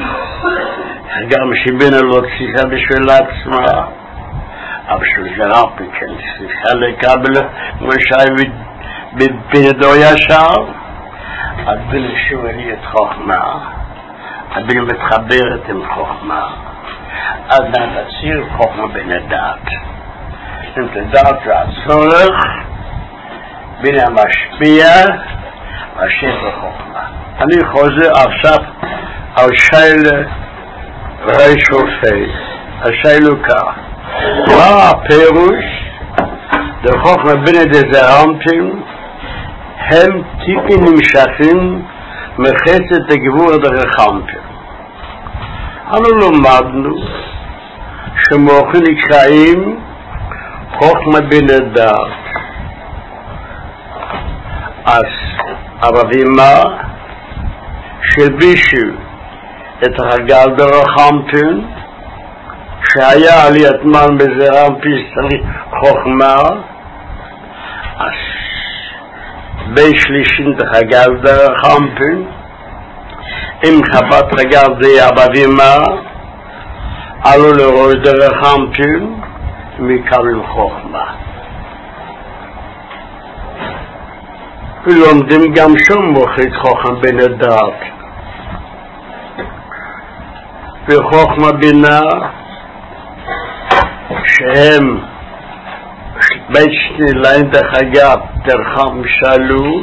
גם שבינה לא צריכה בשביל עצמה, אבל שזה רק מכן צריכה לקבל כמו שהיא בבינדו ישר, אז בינה שואלי את חוכמה, הבינה מתחברת עם חוכמה, אז נעציר חוכמה בין הדעת. אם תדעת זה הצורך, בינה משפיע, השפע חוכמה. אני חוזר עכשיו על שיילה רישופי, השאילו כך, מה הפירוש דחוכמה בינה דזרמפים הם טיפים נמשכים מחסד הגבור דרחמפים. אנו לומדנו שמוכן נקראים חוכמה בינה דעת, אז הרבימה שלבישו את הרגל דרחמפים שהיה עליית מן בזרמפים חוכמה, אז בשלישין דרגל דרחמפים עם חבת רגל די הבדימה עלו לראש דרחמפים מקבלים חוכמה. ולומדים גם שום מוחק חוכמה בין הדעת וחוכמה בינה שהם בית שניליים דחגב דרחם שלו,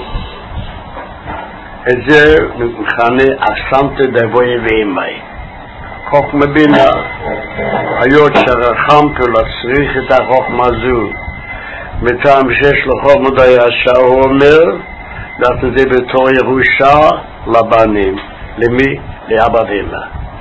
את זה מכנה אסמת דבוי ואימי. חוכמה בינה היות שרחמת לצריך את החוכמה זו מטעם שיש לחוכמה די ישר, הוא אומר דעת את זה בתור ירושה לבנים. למי? לאבדימה.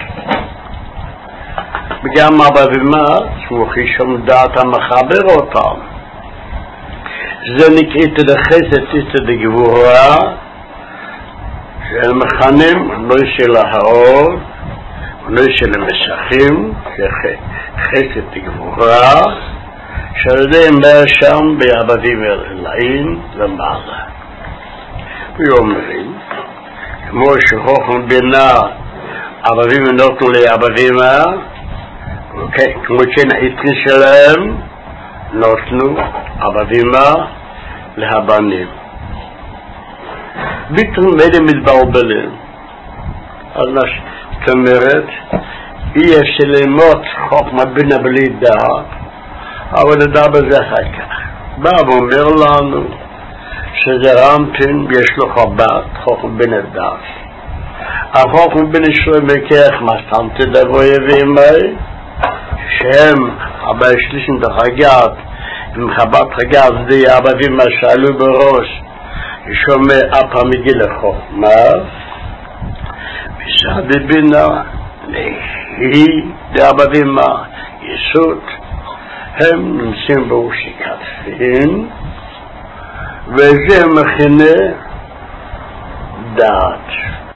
וגם אבדימה שמוכי שם דעת המחבר אותם, זה נקראת לחסד דגבורה שהם מכנים לא של האור ולא של המשכים, זה חסד דגבורה שעל-ידי שם בעבדים אלאים למעלה. ואומרים, כמו שחוכם בינה עבדים נותנו לעבדים, כמו כן העתני שלהם נותנו עבדים להבנים. ביטול מדי מתבלבלים. אז מה זאת אומרת, אי אפשר ללמוד חוכמה בינה בלי דעת, אבל לדעת בזה אחר כך. בא ואומר לנו שזה רמפין יש לו חב"ד, חוכמה בינה דעת. החוכמה בינה שלו מכך מסתמתי דבוי וימי, שהם הבא שלישים דחגת, עם חב"ד חגת די עבדים מה שעלו בראש, שומע אפה מגיל החוכמה, ושעד בינה היא דעבדים יסוד, הם נמצאים בו שכתפים, וזה מכינה דעת.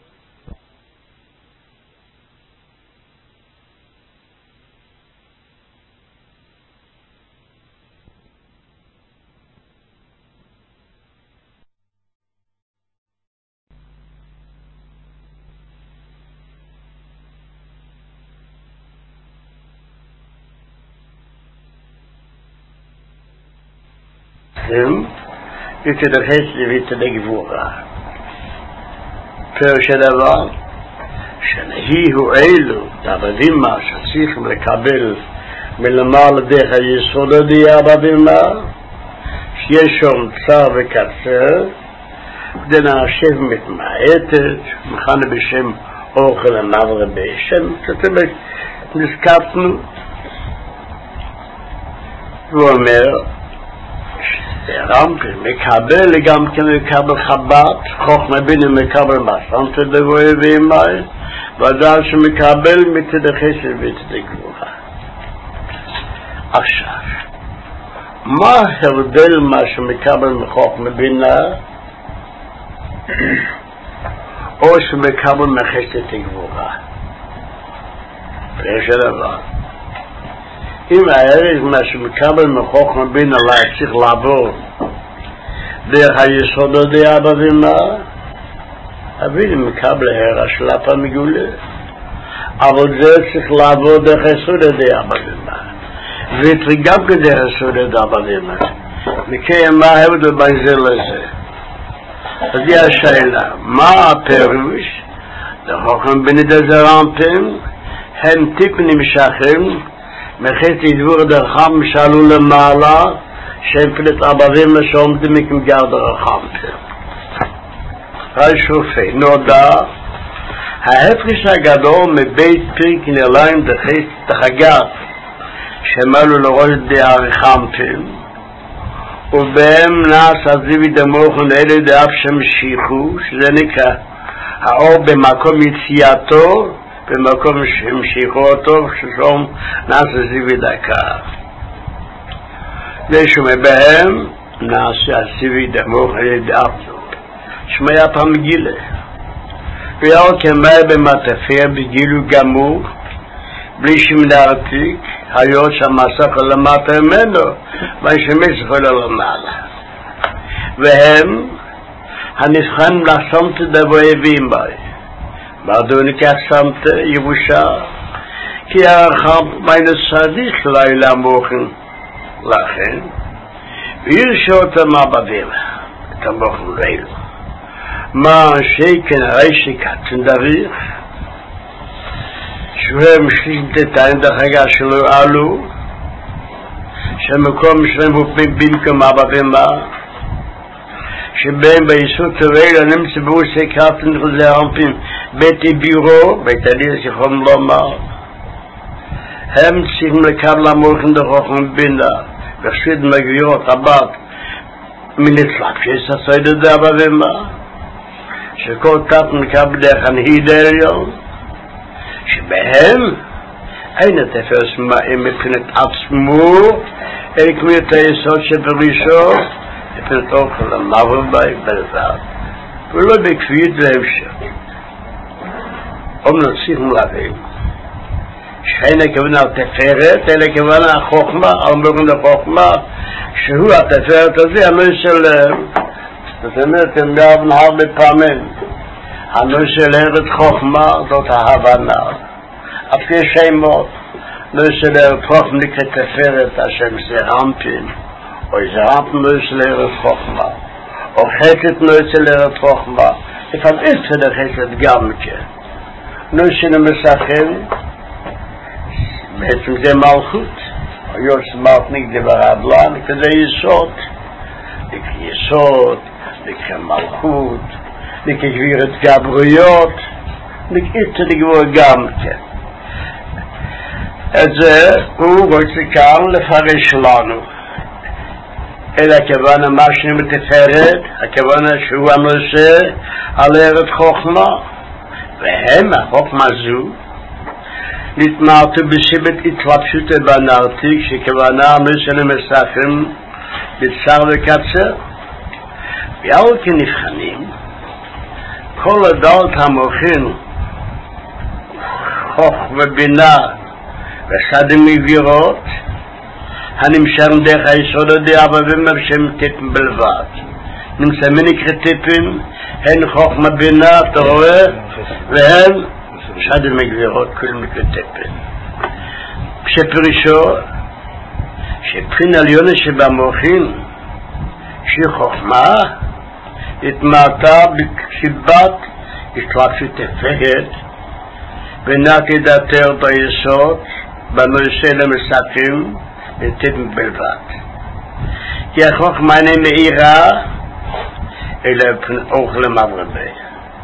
ותתייחס ותגבורה. פירוש הדבר שנהי הוא אלו דעבדים מה שצריכים לקבל מלמעלה דרך היסוד הדעבדים מה שיש שם צר וקצר כדי נעשב מתמעטת מכנה בשם אוכל המעבר בשם כתוב נזכרנו והוא אומר רמפין מקבל גם כן מקבל חב"ד, חוכמה בינה מקבל מסתמתי דבוי וימי, ואדם שמקבל מתדחס ותדגבורה. עכשיו, מה ההבדל מה שמקבל מחוכמה בינה, או שמקבל מחסד תגבורה? יש הדבר. אם הערך מה שמקבל מחוכמה בינה צריך לעבור דרך היסוד הדעבדים הבינה מקבל הערך של אפה מגולה, אבל זה צריך לעבור דרך היסוד הדעבדים וגם כדרך היסוד הדעבדים. מכן מה ההבדל בין זה לזה? אז היא השאלה, מה הפירוש? לחוכמה בינה דזרמפים הם טיפ נמשכים מחית לדבור דרכם שעלו למעלה שהם פלט עבדים שעומדים מכמגר דרכם. שופי נודע ההפרש הגדול מבית פרק נרליים דחגת שהם עלו לראש דערכם ובהם נעש הזיוי דמוכן אלה דאף שמשיכו שזה נקרא האור במקום יציאתו במקום שהמשיכו אותו ששום נעשה זיוי דקה ושומע נעשה זיוי דמוך על ידי אפנו שמע פעם גילה ויאו כמאי במטפיה בגילו גמור בלי שמדרתיק היות שהמסך למטה ממנו והשמש יכול למעלה והם הנבחן לחסמת דבוי וימי מדוע ניקח שמת יבושה כי הרחב מיינס צדיק לילה מוכן לכן וירשו אותם עבדים את המוכן לאלו מה אנשי כנראה שקצן דריך שהם שליטתיים דחגה שלו עלו שמקום שלהם הופכים במקום עבדים שבהם ביסוד תבל נמצא בוסי קרטן חוזר עמפים בית בירו, בית הליל שיכון לומר הם צריכים לקבל המוכן דחוכם בינה וחשוד מגבירות הבת מנצלק שיש הסויד הדבה ומה שכל קרטן מקבל דרך הנהיד העליון שבהם אין התפס מים מבחינת עצמו אלא כמו את היסוד שבראשו מבחינת אוכל המעבר בי בלבד ולא בכפיות והמשך. אומנם צריכים להבין שאין הכוונה תפארת, אלא הכוונה החוכמה, אומרים לחוכמה, שהוא התפארת הזה, הנושא לב. זאת אומרת, הם גם הרבה פעמים, הנושא לארץ חוכמה, זאת ההבנה. אף יש שמות, נושא לארץ חוכמה נקרא תפארת, השם זה רמפין, או זה רמפין נושא לארץ חוכמה, או חסד נושא לארץ חוכמה, לפעמים איזה לחסד גם כן. נושא למסכים, בעצם זה מלכות, היוס מלכות נקרא רבלן, נקרא יסוד, נקרא יסוד, נקרא מלכות, נקרא גבירת גבריות, נקרא לגבור גם כן. את זה הוא רוצה כאן לפרש לנו. אלא הכוונה מה שמתפארת, הכוונה שהוא הנושא על ארץ חוכמה, והם החוכמה זו נתמרתו בסיבת התלבשות בנרתיק, שכוונה הנושא למסכים בצר וקצר, ועל כנבחנים כל הדלת המוחין חוך ובינה וסדים מגבירות הנמשם דרך היסוד הדעה ומבשם טיפים בלבד. נמצא מנקרא טיפים, הן חוכמה בינה, אתה רואה, והן שדים מגבירות, כולם נקרא טיפים. כשפרישו, שבחין עליונה שבמוחין, שהיא חוכמה, התמעטה בסיבת התלבשות תפארת, ונעתי דעתר ביסוד, בנושא למסכים, וטיפים בלבד. כי החוכמה אינה מאירה, אלא אוכל למברבה.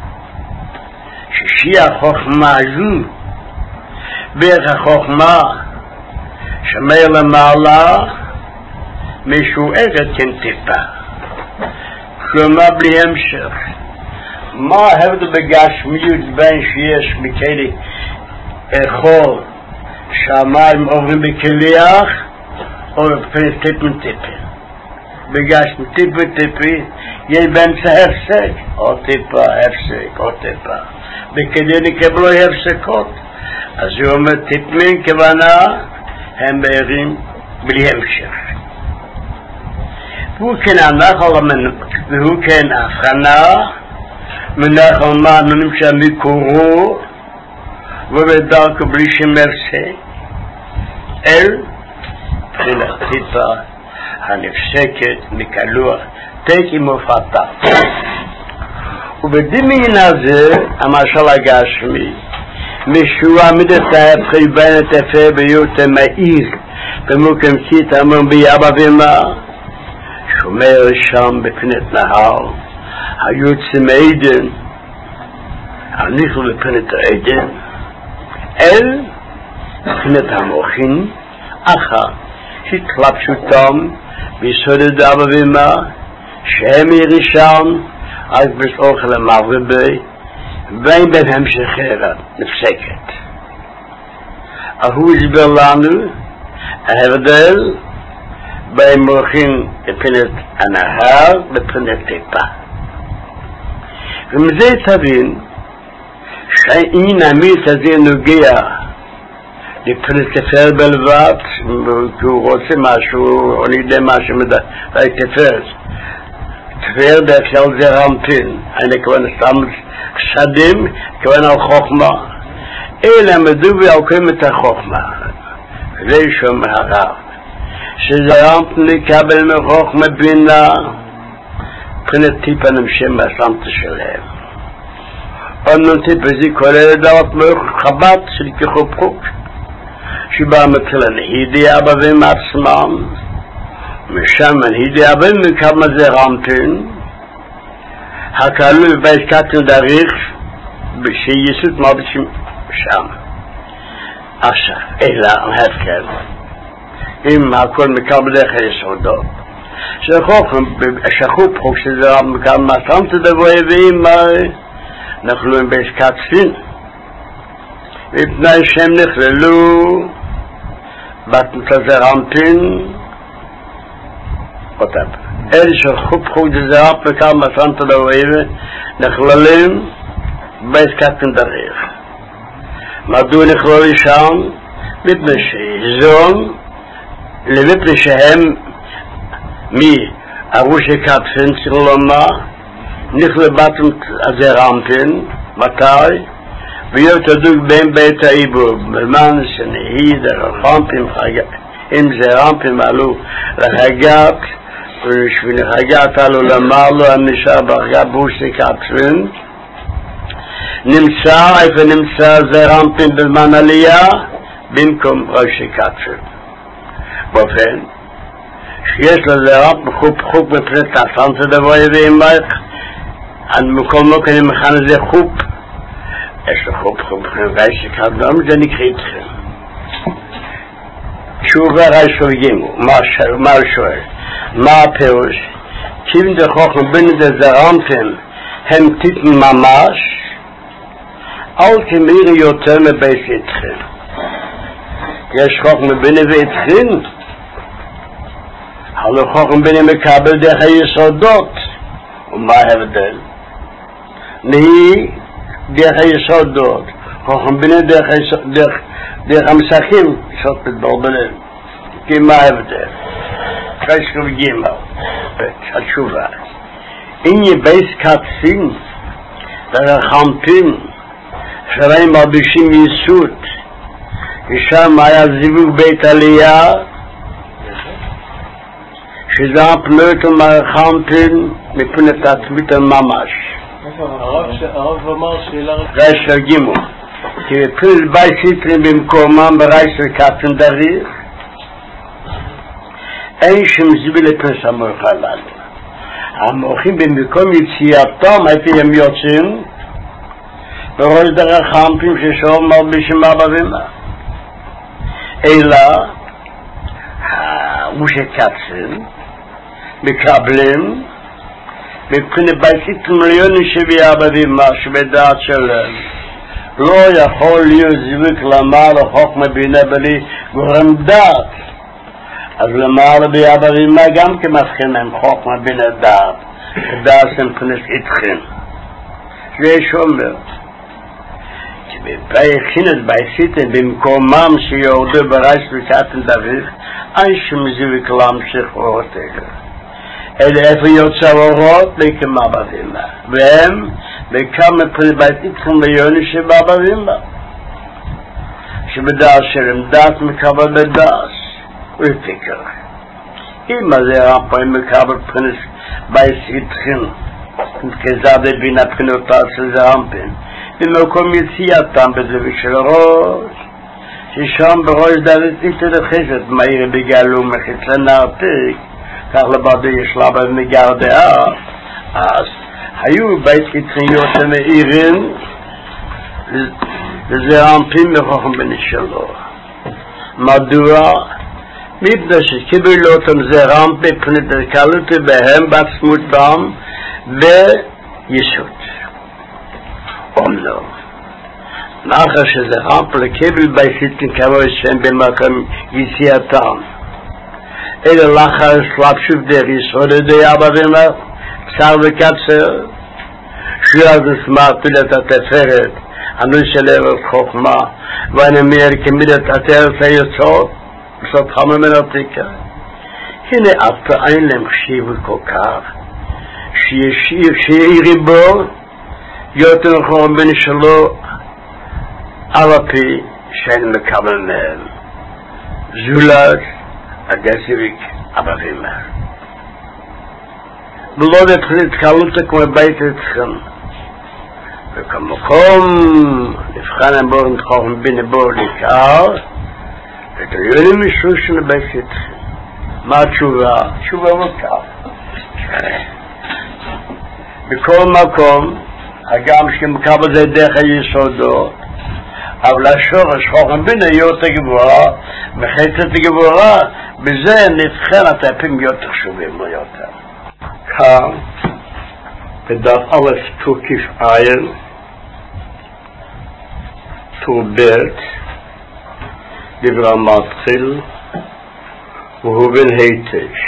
ששי החוכמה הזו, בערך החוכמה, שמר למעלה, משוערת כן טיפה. כלומר בלי המשך. מה ההבדל בגשמיות בין שיש מכלי אכול, שהמים עוברים בכליח, או טיפין טיפין. בגשם טיפי, יש באמצע הפסק, או טיפה, הפסק, או טיפה. בכדי נקבלו הפסקות. אז הוא אומר, טיפין כוונה, הם בערים בלי המשך. והוא כן והוא כן הבחנה, מנחל מה נמשך מקורו, ובדרכו בלי שמרסה, אל בחינת טיפה הנפסקת מקלוח תקים ופתה. ובדמיין הזה המשל הגשמי משוע מידת ההפכי בין התפה ביות המאיר במוקם כית המון ביאבא ומה שומר שם בפנת נהר היוצא מעדן הניחו בפנת העדן אל פנת המוחין אחר שהתלבשותם ביסוד הדאבא ומה שהם ירישם רק בסאוכל המערבי ואין בין המשכרה נפסקת. הוא הסבר לנו ההבדל בין מוחין בפנת הנהר בפנת טיפה. ומזה תבין שאין המיץ הזה נוגע לפנת תפארת בלבד, כי הוא רוצה משהו, אני יודע משהו תפארת. תפארת באפשר זה רמפין, אני כוונה סתם שדים, כוונה על חוכמה. אלא מדובר על קמת החוכמה. זה שומע הרב. שזה רמפין לקבל מחוכמה בינה, פנת טיפה נמשם מהסמטה שלהם. עוד טיפה זה כולל לדעת חב"ד שלקחו פרוק. שבא מתחילה נהידי אבא והם עצמם, משם נהידי אבא מכמה זה רמפין, הקהלו בעסקת דריך, שיסות מרבישים שם. עכשיו, אלא, ההפקר, אם הכל מכמה דרך היסודות, שחו פרוק שזה מכמה סמטה דבויה ואם אנחנו בעסקת ספין, מפני שהם נכללו בתנתזה רמפין אותם. אלה שחופכו דזה רמפ וכמה סנטה דבויה נכללים בעסקת דריך. מדוע נכללו שם? מפני שזון, למפני שהם מהרושי קפסן צריך לומר, נכלבתם הזרמפן, מתי? ויותר דוק בין בית העיבור, בזמן שנהיד הרמפים, אם זרמפים עלו לחגת, ובשביל לחגת עלו למעלו, הם נשאר בחגת ברושי קפסן, נמצא, איפה נמצא זרמפים בזמן עלייה? במקום ראשי קפסן. באופן, שיש לזרמפ חופ בפרט תעשנת דברי ואימך, על מקום לא כדי מכן זה חופ, יש לו חופ ראשי קפסן, זה נקרא איתכם. תשובה ראשו גימו, מה הוא שואל? מה הפירוש? כיוון דחוכם בין זרמפים הם תיתן ממש, אל תמירי יותר מבייס איתכם. יש חוכם ביני ואיתכם, הלא חוכם ביני מקבל דרך היסודות. ומה ההבדל? נהי דרך היסודות, חוכם ביני דרך המסכים, יסוד מתבלבלים. כי מה ההבדל? חשב גימל, התשובה. אם יבייס קצין, ורחמפים, שראים מרבישים יסוד, ושם היה זיווג בית עלייה, שזה הפנויות ומרחמפים מפני תצמית ממש. הרב אמר שאלה רשת גימו, כי בפני בייסיטרים במקומם ברייס וקצין דריך, אין שם זיווג לפנס המוח הללו. המוחים במקום יציאתם, איפה הם יוצאים, וראש דרך חמפים ששאול מרבישים אבבימה. אלא, משה קצין, מקבלים, מבחינת בייסית מיליונים שבי אבבימה, שבדעת שלהם. לא יכול להיות זיווג למעלה חוכמה בינה בלי גורם דעת. אז למעלה בי אבבימה גם כמבחין הם חוכמה בינה דעת. דעת הם מבחינת איתכם. זה שומר. בייכינת בייסיתן במקומם שיורדו ברייס וקטן דריך, אין שום זיווג להמשיך אורתך. אלא איפה יוצא אורות? בכמה בבימה. והם בכמה פריבייתיתכם ליוני שבבבימה. שבדעת שלהם דעת מקבל בדעת. ופיקר. אם זה הפעמים מקבל פרנס בייסיתכם, כזד בינה פרנותה של זה המפן, במקום יציאתם בזוויק של ראש, ששם בראש דלתית לחסת מהיר בגלו מחץ לנרתיק, כך לבדי יש לה במגר דעה, אז היו בית קטריות המאירים, וזה רמפים מחוכם בני שלו. מדוע? מפני שקיבלו אותם זה רמפי פנית הקלות בהם בעצמותם ביסוד. אומנם, לאחר שזה רמפ לקיבל בייסיתן כמו שהם במקום יציאתם, אלא לאחר שלב שוב דרך יסוד די אבבימה, קצר וקצר, שאז נסמר פילת התפארת, אנו של ערב חוכמה, ואני אומר כמידת התארת היסוד, בסוד חמה מנתיקה. הנה אף אין להם חשיבות כל כך, שיהיה ריבו, יותר נכון בני שלו, על הפי שאין מקבל מהם. זולת הגזיריק אבבימה. ולא נתחיל התקלות כמו בית אתכם. וכמקום נבחן אמור נתחום ביני בור לקר, ותריונים משוש לבית אתכם. מה התשובה? תשובה מוכר. בכל מקום, הגם שמקבל זה דרך היסודות, אבל השורש חוכם בינה יותר גבוהה, מחצת גבוהה, בזה נבחן הטפים יותר חשובים לו יותר. כאן, בדף א' תוקיף עין, טור ב', דברי המתחיל, והוא בן היטש.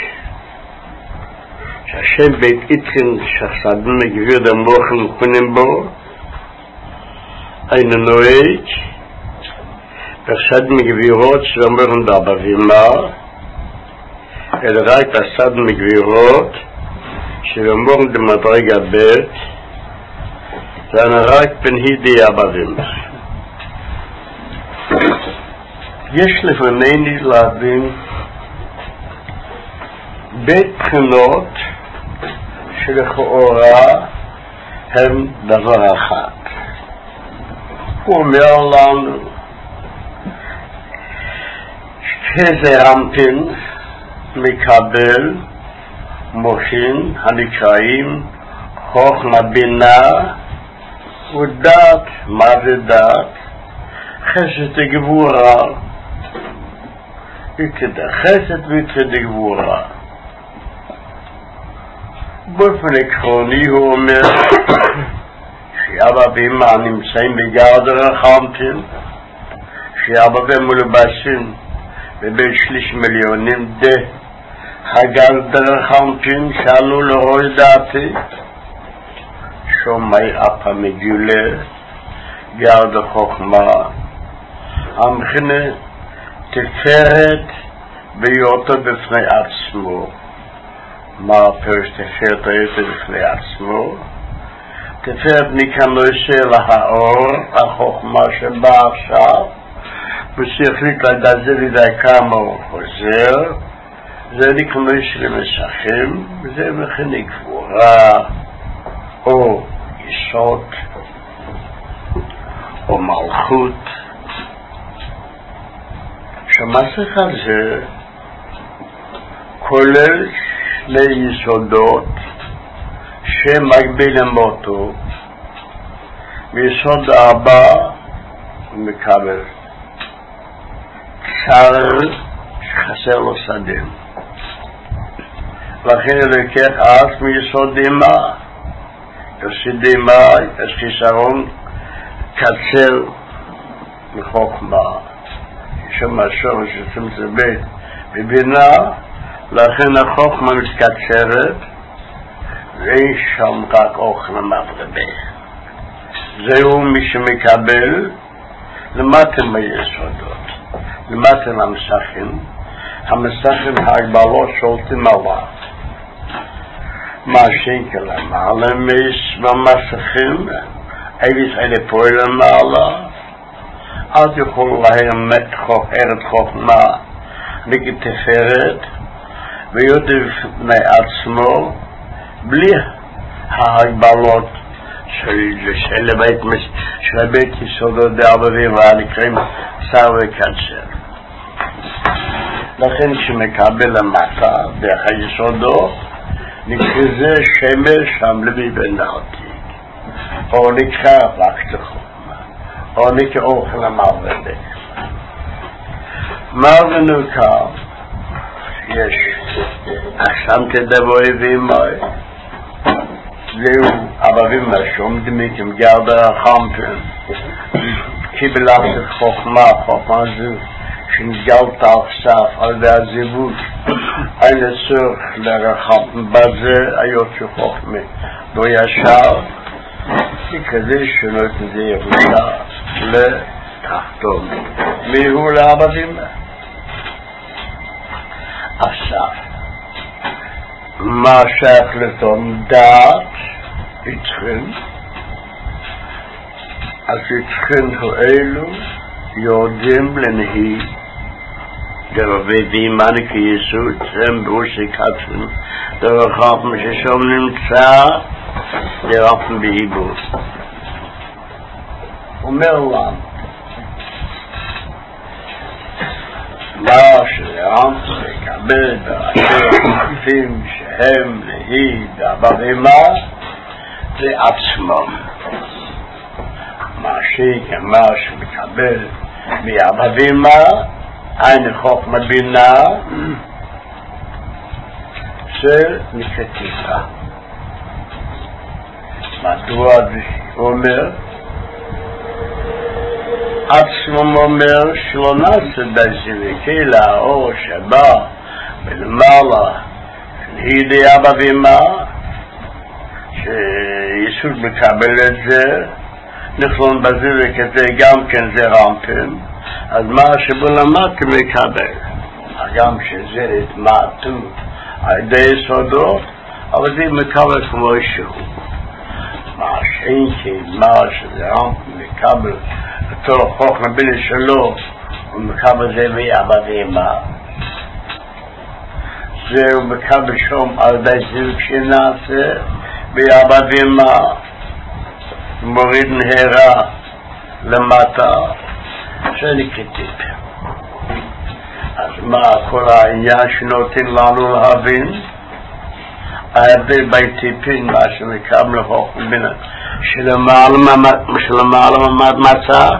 שהשם בית איתכם שחסדנו גביר דמוכם וכונים בו, אין נוהג, אחד מגבירות שאומרים דבבימה, אלא רק אחד מגבירות שאומרים דמדרגה ב' זה רק פנהידי אבבימה. יש לפנינו להבין בית בחינות שלכאורה הם דבר אחד. הוא אומר לנו כזה רמפין מקבל מוחין הנקראים חוכמה בינה ודעת. מה זה דעת? חסד גבורה. חסד וחסד גבורה. באופן עקרוני הוא אומר שאבא ואמא נמצאים בגדר החמתים, שאבא ואמא מלובשים בבין 3 מיליונים הגדר החמתים שעלו לראש דעתי שומעי אפה מגילה גדר חוכמה המכנה תפארת בהיותו בפני עצמו. מה הפירוש תפארת בהיותו בפני עצמו? תפארת מכנושה להאור החוכמה שבא עכשיו ושהחליט לדעת לידי כמה הוא חוזר, זה מכנושה למשכים, וזה מכנה גבורה או יסוד או מלכות. שהמסך הזה כולל 2 יסודות שמגבילים אותו. מיסוד 4 מקבל צר שחסר לו שדים, לכן לקח אז מיסוד דמה. יש דמה, יש חיסרון קצר מחוכמה, שם השורש שעושים זה בית בבינה, לכן החוכמה מתקצרת ואין שם רק אוכל מברבה. זהו מי שמקבל למטה מהיסודות, למטה למסכים. המסכים ההגבלות שולטים עליו. מה שינקל למעלה במסכים, איביס אלה פועל למעלה, אז יכול להם ארץ חוכמה נגד תפארת ויודע מעצמו בלי ההגבלות של בית יסודות דאבבים והנקראים צר וקצר. לכן כשמקבל למטה דרך היסודות נקרא שמש המלבי בנעתי, או נקרא רק לחוכמה, או נקרא אוכל המרבדה. מרבנוקה יש אשמת דבוי ואימוי, זהו אבבים שעומדים עם גרדר החמפן, קיבל אסף חוכמה, חוכמה זו שנגלת עכשיו על ידי הזיוות, אין לצורך לרחם בזה היות שחוכמה לא ישר, כדי שלא תזה ירושה לתחתון. מיהו לאבבים? עכשיו, מה שייך לתום דעת יצחן? אז יצחן הוא אלו יודעים לנהיג דרבי ואימני כיסוד, הם ברושי קצן דרחב מששום נמצא דרחם בהיבוד. אומר לנו מה שלעם לקבל בראשי החופים שהם להיד הברימה זה עצמם. מה שמקבל מהברימה אין חוכמה בינה זה נקטיפה. מדוע הוא אומר? עצמם אומר שלא נעשה דזיביקי לאור שבא ולמעלה הידי אבא ואמא שיסוד מקבל את זה, נכלון בזיביק הזה גם כן זה רמפים, אז מה שבלמד מקבל, גם שזה התמעטו על ידי יסודות, אבל זה מקבל כמו שהוא. מה שאין כי מה שזה מקבל אותו חוכמה בלי שלו, הוא מקבל זה מאבא ואמא. זהו מקבל שום על ידי זיווג שנעשה מאבא ואמא, מוריד נהרה למטה, שאני כתיב. אז מה כל העניין שנותן לנו להבין? ההבדל בין טיפין, מה שמקבל חוכמה בינה, שלמעלה ממד מצב,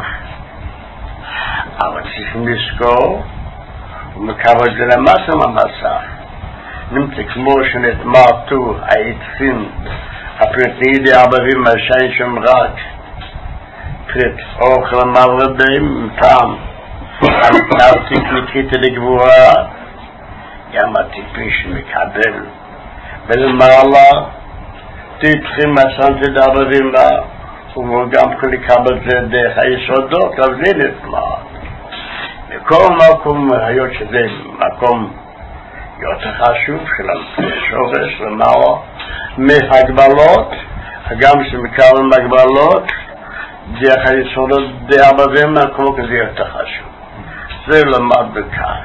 אבל צריכים לזכור, הוא מקבל את זה למטה מהמצב. נמצא כמו שנתמעטו העצים, הפרטי אבבים השיים שם רק פרט אוכל המברדים פעם הנתרתיק נקרית לגבורה, גם הטיפי שמקבל ולמעלה תתחיל מסנתי דאבבים לה, וגם כל לקבל את זה דרך היסודות, אבל זה נתמעט. בכל מקום, היות שזה מקום יותר חשוב של השורש למעלה מהגבלות, גם שמקבל מגבלות דרך היסודות דאבבים כמו כזה יותר חשוב. זה למד בכאן.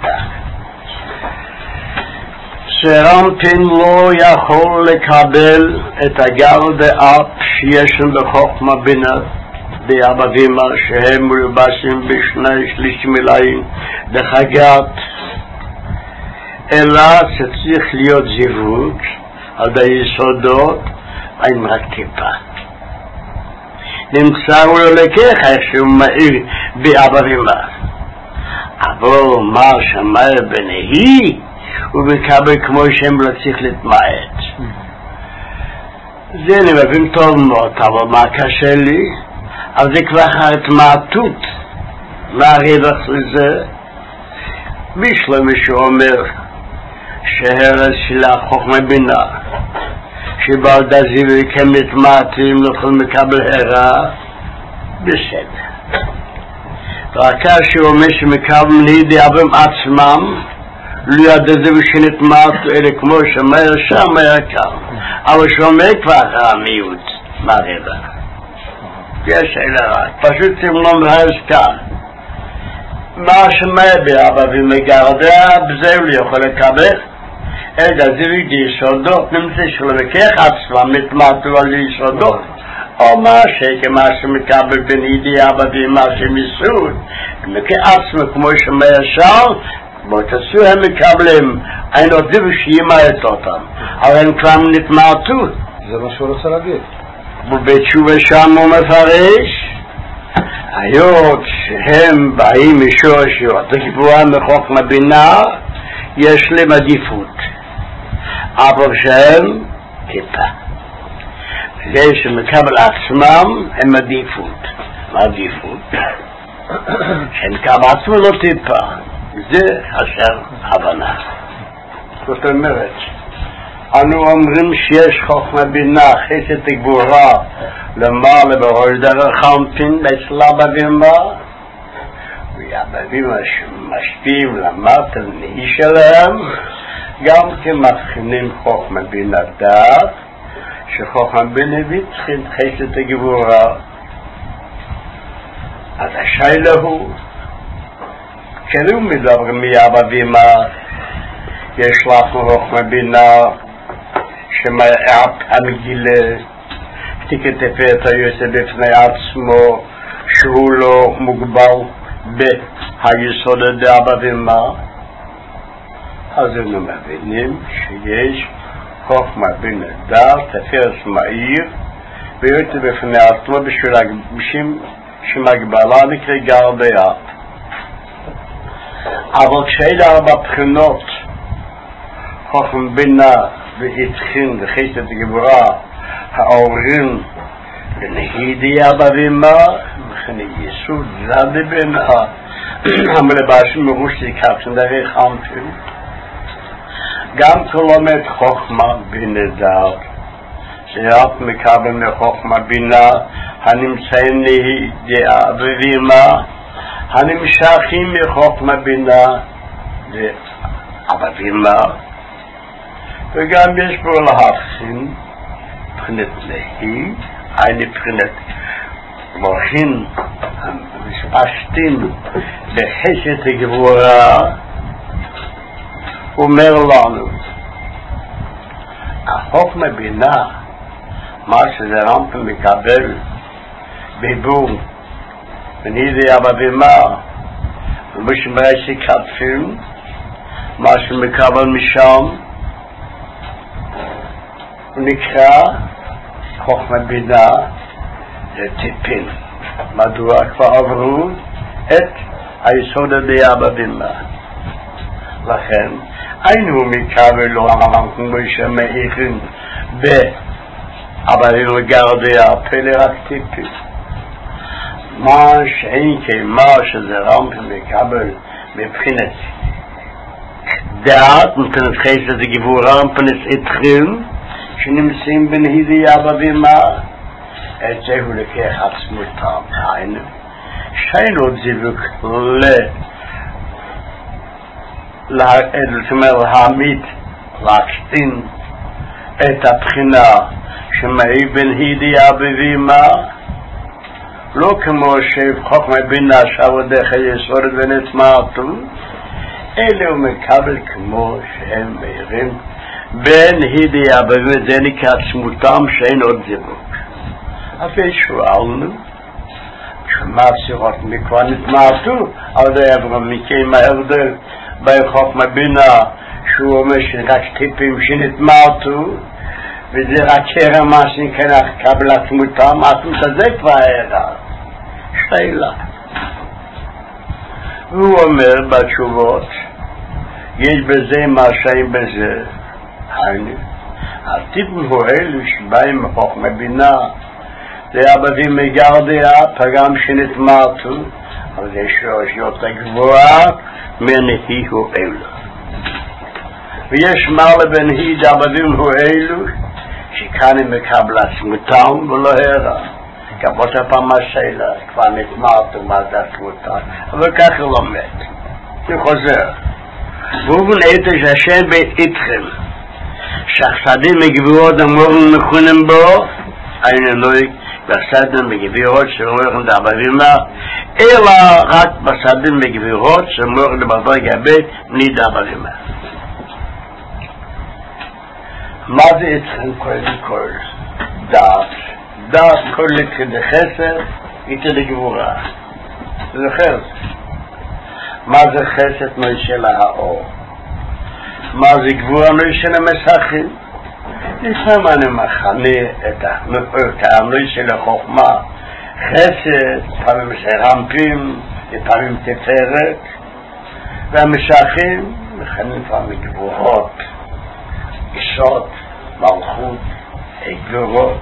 שרמפין לא יכול לקבל את הגל דאפ שיש בחוכמה בינה דאבבים שהם מלובשים בשני שליש מלאים דחגת, אלא שצריך להיות זיווג על היסודות עם רק טיפה. נמצא הוא לא לקח איכשהו מאיר באבבים, אבל מה שמאיר בנהי הוא מקבל כמו שהם לא צריך להתמעט. זה אני מבין טוב מאוד, אבל מה קשה לי? אבל זה כבר התמעטות. מה הרווח לזה? בשלמי שאומר שהרס של החוכמה בינה שבעוד הזיו וכם מתמעטים לא יכולים לקבל הרע, בסדר. רק שהוא אומר שמקבל לידי אבם עצמם לא ידע זה ושנתמעטו אלה כמו שמאיר שם היה כאן, אבל שאומר כבר המיעוט, מה הרווח? יש אלה רק, פשוט תמלום רעז כאן. מה שמאיר באבא ומגרדה, בזה הוא לא יכול לקבל. אלא זיווג יסודות, נמצא שלא לקח עצמם מתמעטו על יסודות. או מה שכמה שמקבל בין ידי אבא ואמא שמיסוד, מקח עצמם כמו שמאיר שם, בו תעשו הם מקבלים, אין עוד זיווג שימעט אותם. אבל הם כבר נתמעטו. זה מה שהוא רוצה להגיד. בבית שובה שם הוא מפרש, היות שהם באים משורשיות, הגבוהה מחוכמה בינה, יש להם עדיפות. אבל שהם טיפה. זה שמקבל עצמם הם עדיפות. מה עדיפות? שהם מקבל עצמם לא טיפה. זה אשר הבנה. זאת אומרת, אנו אומרים שיש חוכמה בינה, חסד גבורה, למעלה בכל דרך חמפין, אצל אבבים בה, והאבבים משפיעים למטה לנהי שלהם, גם כמבחינים חוכמה בינה דעת, שחוכמה בינה צריכים חסד גבורה. אז השאלה הוא, כשאנו מדברים מאבבים, יש לך חוכמה בינה, שמאפ המגילה תכתפת היוסף בפני עצמו שהוא לא מוגבל ביסוד דאבבים, אז אנו מבינים שיש חוכמה בינה דעת תפס מאיר ויותר בפני עצמו בשביל שמגבלה נקרא גר באפ. אבל כשאלה ארבע בחינות חוכמה בינה והתחין וחסד גבורה העוברים לנהידי אבבים וכן יסוד זד בינה המלבשים מרושי קפשן דרך חמפים גם כלומד חוכמה בינה דעת שאף מקבל מחוכמה בינה הנמצאים נהידי אבבים הנמשכים מחוכמה בינה לאבא ואמא, וגם יש בו להבחין מבחינת להי, מבחינת מוחין המשפשתים בחסד הגבורה. אומר לנו החוכמה בינה, מה שזה רמב"ם מקבל ביבור בנידי אבא ואמא, ומשמעי שכתפים מה שמקבל משם נקרא חוכמה בינה לטיפין. מדוע? כבר עברו את היסוד די אבא ואמא, לכן היינו מקבל לא כמו שמאיכים באבא ואמא גרדיה פלא רק טיפין. מה שאין כמה שזה רמב"ם מקבל מבחינת דעת, מבחינת חסד הגבורה, מבחינת איתכם שנמצאים בנהידי אבא ואמא, את זה הוא לקח עצמותם. היינו שאין עוד זיווג להעמיד, להקטין את הבחינה שמאי בנהידי אבא ואמא, לא כמו שחוכמה בינה שעבודך יסוד ונטמעתו, אלא הוא מקבל כמו שהם מאירים בנהידי אבא ואמא, זה נקרא עצמותם שאין עוד זיווג. אבל שואלנו, שמה סירות מכבר נטמעתו, אבל זה עברה מכם ההבדל בין חוכמה בינה שהוא אומר שרק טיפים שנטמעתו, וזה רק הרם מה שנקרא קבל עצמותם, עצמות הזה כבר הרם. שאלה. הוא אומר בתשובות, יש בזה מה שאין בזה. היינו, הטיפים הוא אלו שבאים מחוכמה בינה, זה אבא ואמא גרדיה, פגם שנטמעתו, אבל זה שורשיות הגבוהה מנהי הוא אלו. ויש מעלה בנהי אבא ואמא הוא אלו, שכאן הם מקבל עצמותם ולא הרע. כבות הפעם השאלה, כבר נטמעתו מה זה עצמותם, אבל ככה לא מת. אני חוזר. והוא בנהיתו שהשם בית איתכם, שהחסדים מגבירות המורים מכונים בו, היינו נויק, בחסדים מגבירות שמורים לאבא ואמא, אלא רק בחסדים מגבירות שמורים לבדרגה בית ניד אבא ואמא. מה זה איתכם קודם כל? דעת. דעת כל לכדי חסד, איתה לגבורה. זוכר? מה זה חסד? נוישל האור. מה זה גבורה? נוישל המסכים. לפעמים אני מכנה את הנוישל החוכמה. חסד, לפעמים שרמפים, לפעמים תפארת, והמשכים מכנים לפעמים גבורות, אישות, מלכות, גבורות.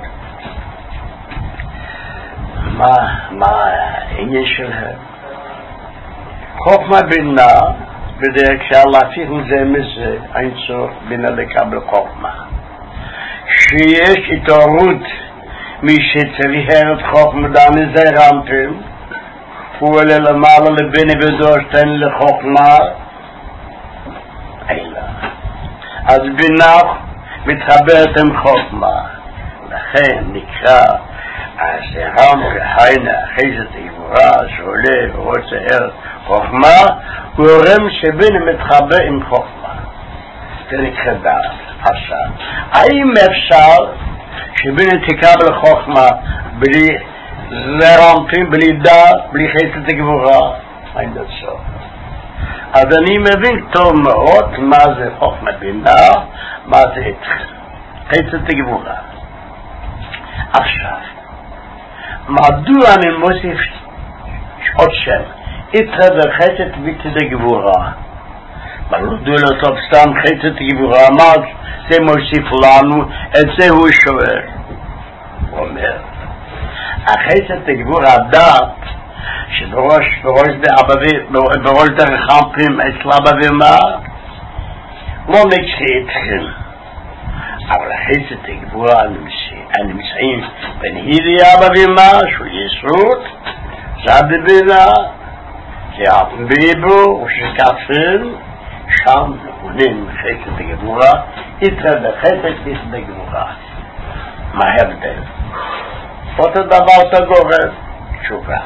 מה העניין שלהם? חוכמה בינה, בדרך כלל להפיך מזה מזה, אין צורך בינה לקבל חוכמה. שיש התעוררות מי שצריך את חוכמה דני זה רמפים, הוא עולה למעלה לביני ודורשתן לחוכמה, אין לה. אז בינה מתחברת עם חוכמה, לכן נקרא הסרם כהיינה חסד הגבורה שעולה ורוצה ערך חוכמה, גורם שבינה מתחבר עם חוכמה. זה נקרא דעת. עכשיו, האם אפשר שבינה תקבל חוכמה בלי זרמפים, בלי דעת, בלי חסד הגבורה? אין לצורך. אז אני מבין טוב מאוד מה זה חוכמה בינה, מה זה חסד הגבורה. עכשיו, מדוע אני מוסיף עוד שם? איתך וחסד וחסד גבורה. מדוע לא טוב סתם חסד גבורה? מה זה מוסיף לנו? את זה הוא שואל. הוא אומר, החסד גבורה דעת שבראש בראש דרך חמפים אצל אבא ואמא לא נקשה איתכם. אבל החסד הגבורה הנמצאים בנהידי אבא ואמא שהוא יסוד, צד בינה, Ja, Bibu, Ushkafin, Sham, Unim, Chesed de Gemura, Itra de Chesed de Gemura. מה ההבדל? אותו דבר אתה גורם, תשובה.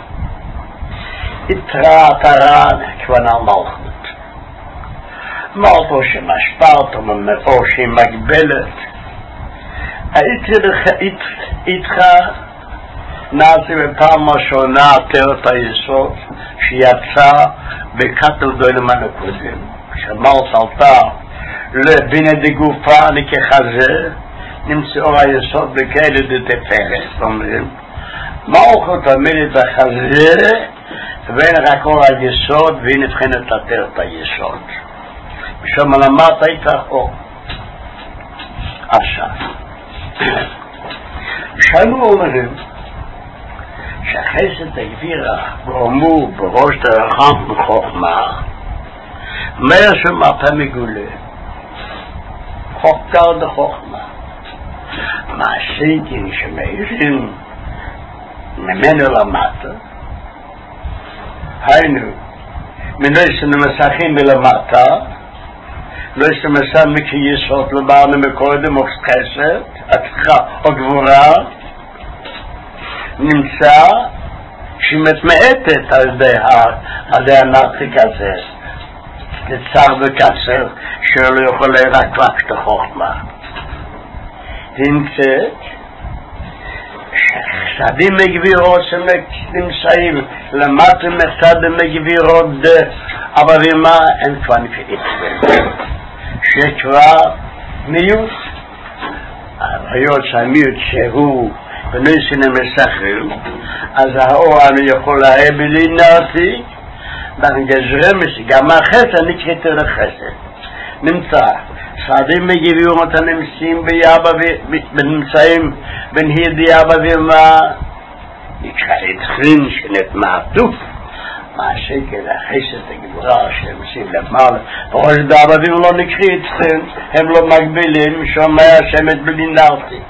יתרה התרה הכוונה מלכות. מלכות שמשפעת או שהיא מגבלת. היתרה נעשה בפעם השונה עטרת היסוד שיצא בקטל דוילמן הקודם. כשמלכות עלתה לבינה דגופה כחזה נמצאו היסוד בכאלה דתפרת, אומרים, מלכות עומדת בחזה ואין רק אור היסוד והיא נבחנת עטרת היסוד. משום למטה הייתה אור. עכשיו, שנו אומרים שהחסד הגבירה גורמו בראש דרכם בחוכמה, מאיר שמפה מגולה, חוקר דחוכמה. מעשיתי שמאירים ממנו למטה, היינו, מנויסן המסכים מלמטה, נויסן מסכים מכיסות לבענו מקודם או חסד, התחה או גבורה, נמצא שמתמעטת על ידי הנרתיק הזה, לצר וקצר, שלא יכול רק את החוכמה. נמצאת שחסדים מגבירות שנמצאים למטה מחסדים מגבירות אבל מה אין כבר נפעית שכבר מיעוט היות שהמיעוט שהוא בנושאים המסחרים אז האור אני יכול להראה בלי נרתיק בגזרמס גם החסד נקראת לחסד נמצא סעדים מגיבים אותם נמצאים נמצאים בין הידיעה ומה נקרא התחרין שנתמעטו מה שקל החסד הגבורה שהם עושים למעלה בראש דאבבים לא נקרא התחרין הם לא מגבילים שומע שמת בלי נרתיק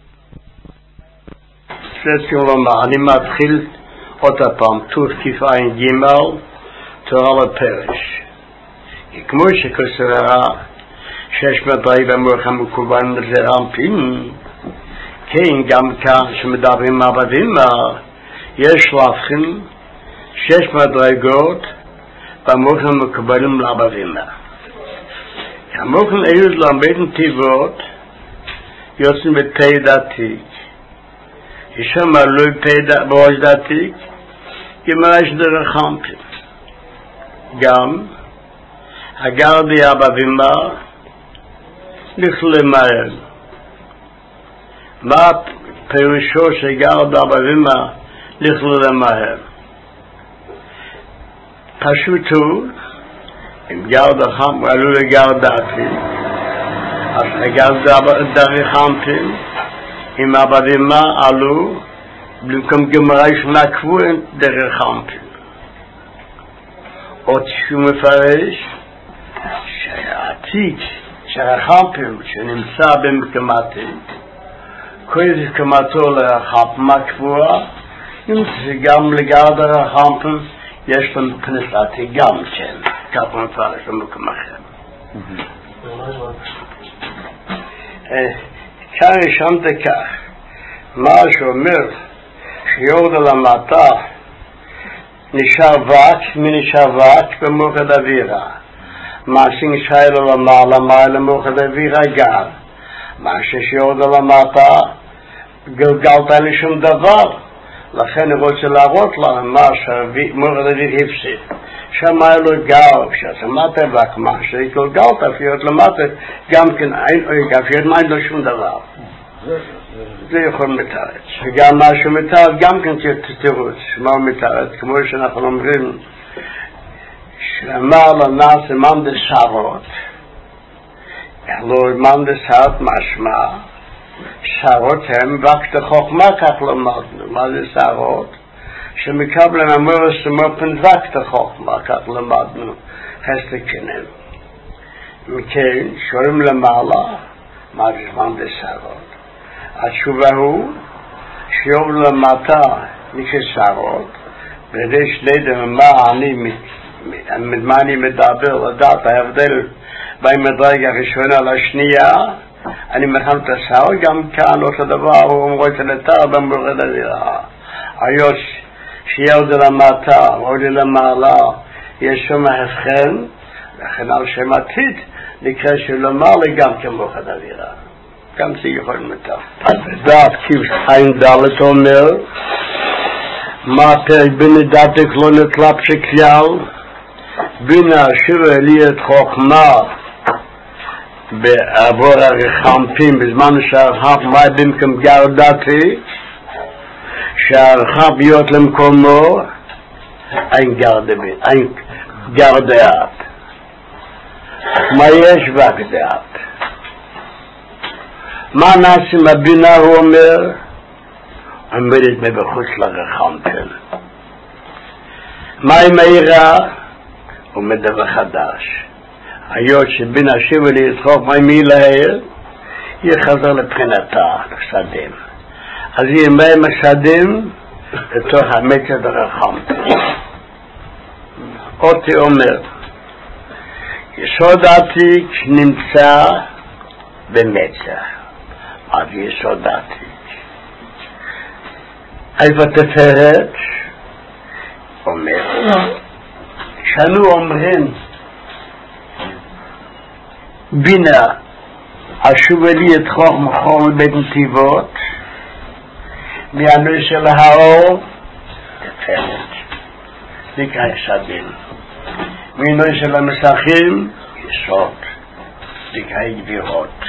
שצריך לומר אני מתחיל עוד הפעם תוף כפיים גימל תורה לפרש כמו שכסרה 600 במוח המקוון לזה רמפין כן גם כאן שמדברים עבדים יש להבחין 6 מדרגות במוח המקובלים לעבדים המוח היו למד נתיבות יוצאים בפי דתיק יש שם לא פי בראש דתיק כמרש דרך רמפין גם הגרדי עבדים לכלי מהר מה פירושו שגרד אבבימה לכלי מהר פשוט הוא אם גרד החם עלו לגרד דעתי אז הגרד דרך חמפים אם אבבימה עלו במקום גמרי שנקבו דרך חמפים עוד שהוא מפרש שהעתיק שהחמפים שנמצא במקמתי כל קמתו לחמפמה קבועה נמצא גם לגרד החמפים יש לנו כנסתי גם כן כך מפרש במקום אחר כאן רשמת כך מה שאומר שיורד למטה נשאר וק מנשאר וק במוקד אווירה מעשים שיילו למעלה למוחד אווירה גר מה שיורד למטה גלגלת לי שום דבר לכן אני רוצה להראות להם מה שמוחד אוויר הפסיד שם היה לו גר כששמעת וק מה שגלגלת אפיות למטה גם כן אפיות מה אין לו שום דבר זה יכול מתארץ וגם מה שמתארץ גם כן תתירוץ מה הוא מתארץ כמו שאנחנו אומרים שאמר לנעשה מן דשרות אלו מן דשרות משמע שרות הם וקת חוכמה כך למדנו מה זה שרות שמקבלים אמור סמופן וקת חוכמה כך למדנו חסתקנים מכן שורים למעלה מה זה מן דשרות התשובה הוא שיום למטה נקשרות כדי שלדע מה אני מדבר, לדעת ההבדל בין מדרגה הראשונה לשנייה, אני מכן את הסער, גם כאן אותו דבר, הוא אומר את הנתר במורד הדירה. היוש שירד למטה, עוד למעלה, יש שם הבחן, לכן על שם עתיד, נקרא שלומר לי גם כמורד הדירה. גם זה יכול מתר. דעת עין דלת אומר, מה פרק בינה דתק לא נטלפ שכלל, בינה שירה לי את חוכמה, בעבור הרחמפים, בזמן שהרחב מה במקום גרדתי, שהרחב להיות למקומו, אין גרדעת. מה יש בגדעת? מה נעשים הבינה, הוא אומר? עומדת מבחוץ לרחמפים. מה עם העירה? עומד דבר חדש. היות שבינה שיבה לי יתחוף מי להעיר, יחזר לבחינתה, לשדים. אז ימי משדים לתוך המצד הרחמפים. אותי אומר, יסוד עתיק נמצא במצח. אז יסוד עתיק. איפה תפארת? אומר, שנו אומרים, בינה אשובה לי את חוכמה חוכמה בית נתיבות, מהנוי של האור תפארת, נקרא יסדים. מהנוי של המסכים יסוד, נקרא גבירות.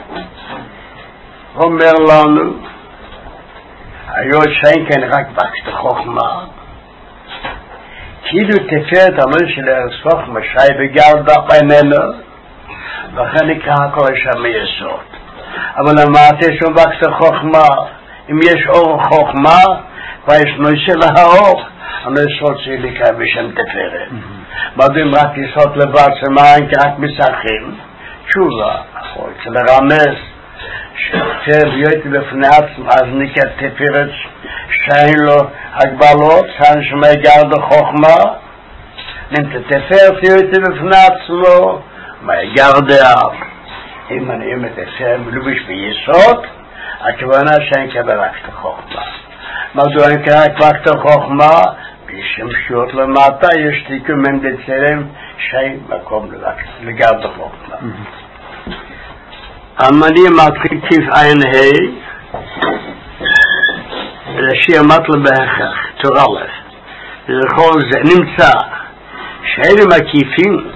אומר לנו, היות שאין כאן רק בקשת חוכמה, כאילו תפארת הנוי של ארץ חוכמה שי וגרדה בינינו, לכן נקרא הכל שם מיסוד. אבל אמרתי שום בקשת חוכמה, אם יש אור חוכמה, ויש נוי של האור, הנויסוד שלי נקרא בשם תפארת. מדועים רק יסוד לבד שמיים כרק מסכים, תשובה, אצל הרמז, שכתב יויתי לפני עצמו, אז נקרא תפארת שאין לו הגבלות, שאין שמי גרד חוכמה, נמצא תפארת יויתי לפני עצמו, מה גרדער. אם אני מתאר מלובש ביסוד, הכוונה שאין כברכת חוכמה. מדוע אין כברכת חוכמה? בשמשות למטה יש תיקום ממדצלם שאין מקום לגרד חוכמה. אני מתחיל כיף עין לשיר מטלה בהכרח, תורה לב. ולכל זה נמצא שאלה מקיפים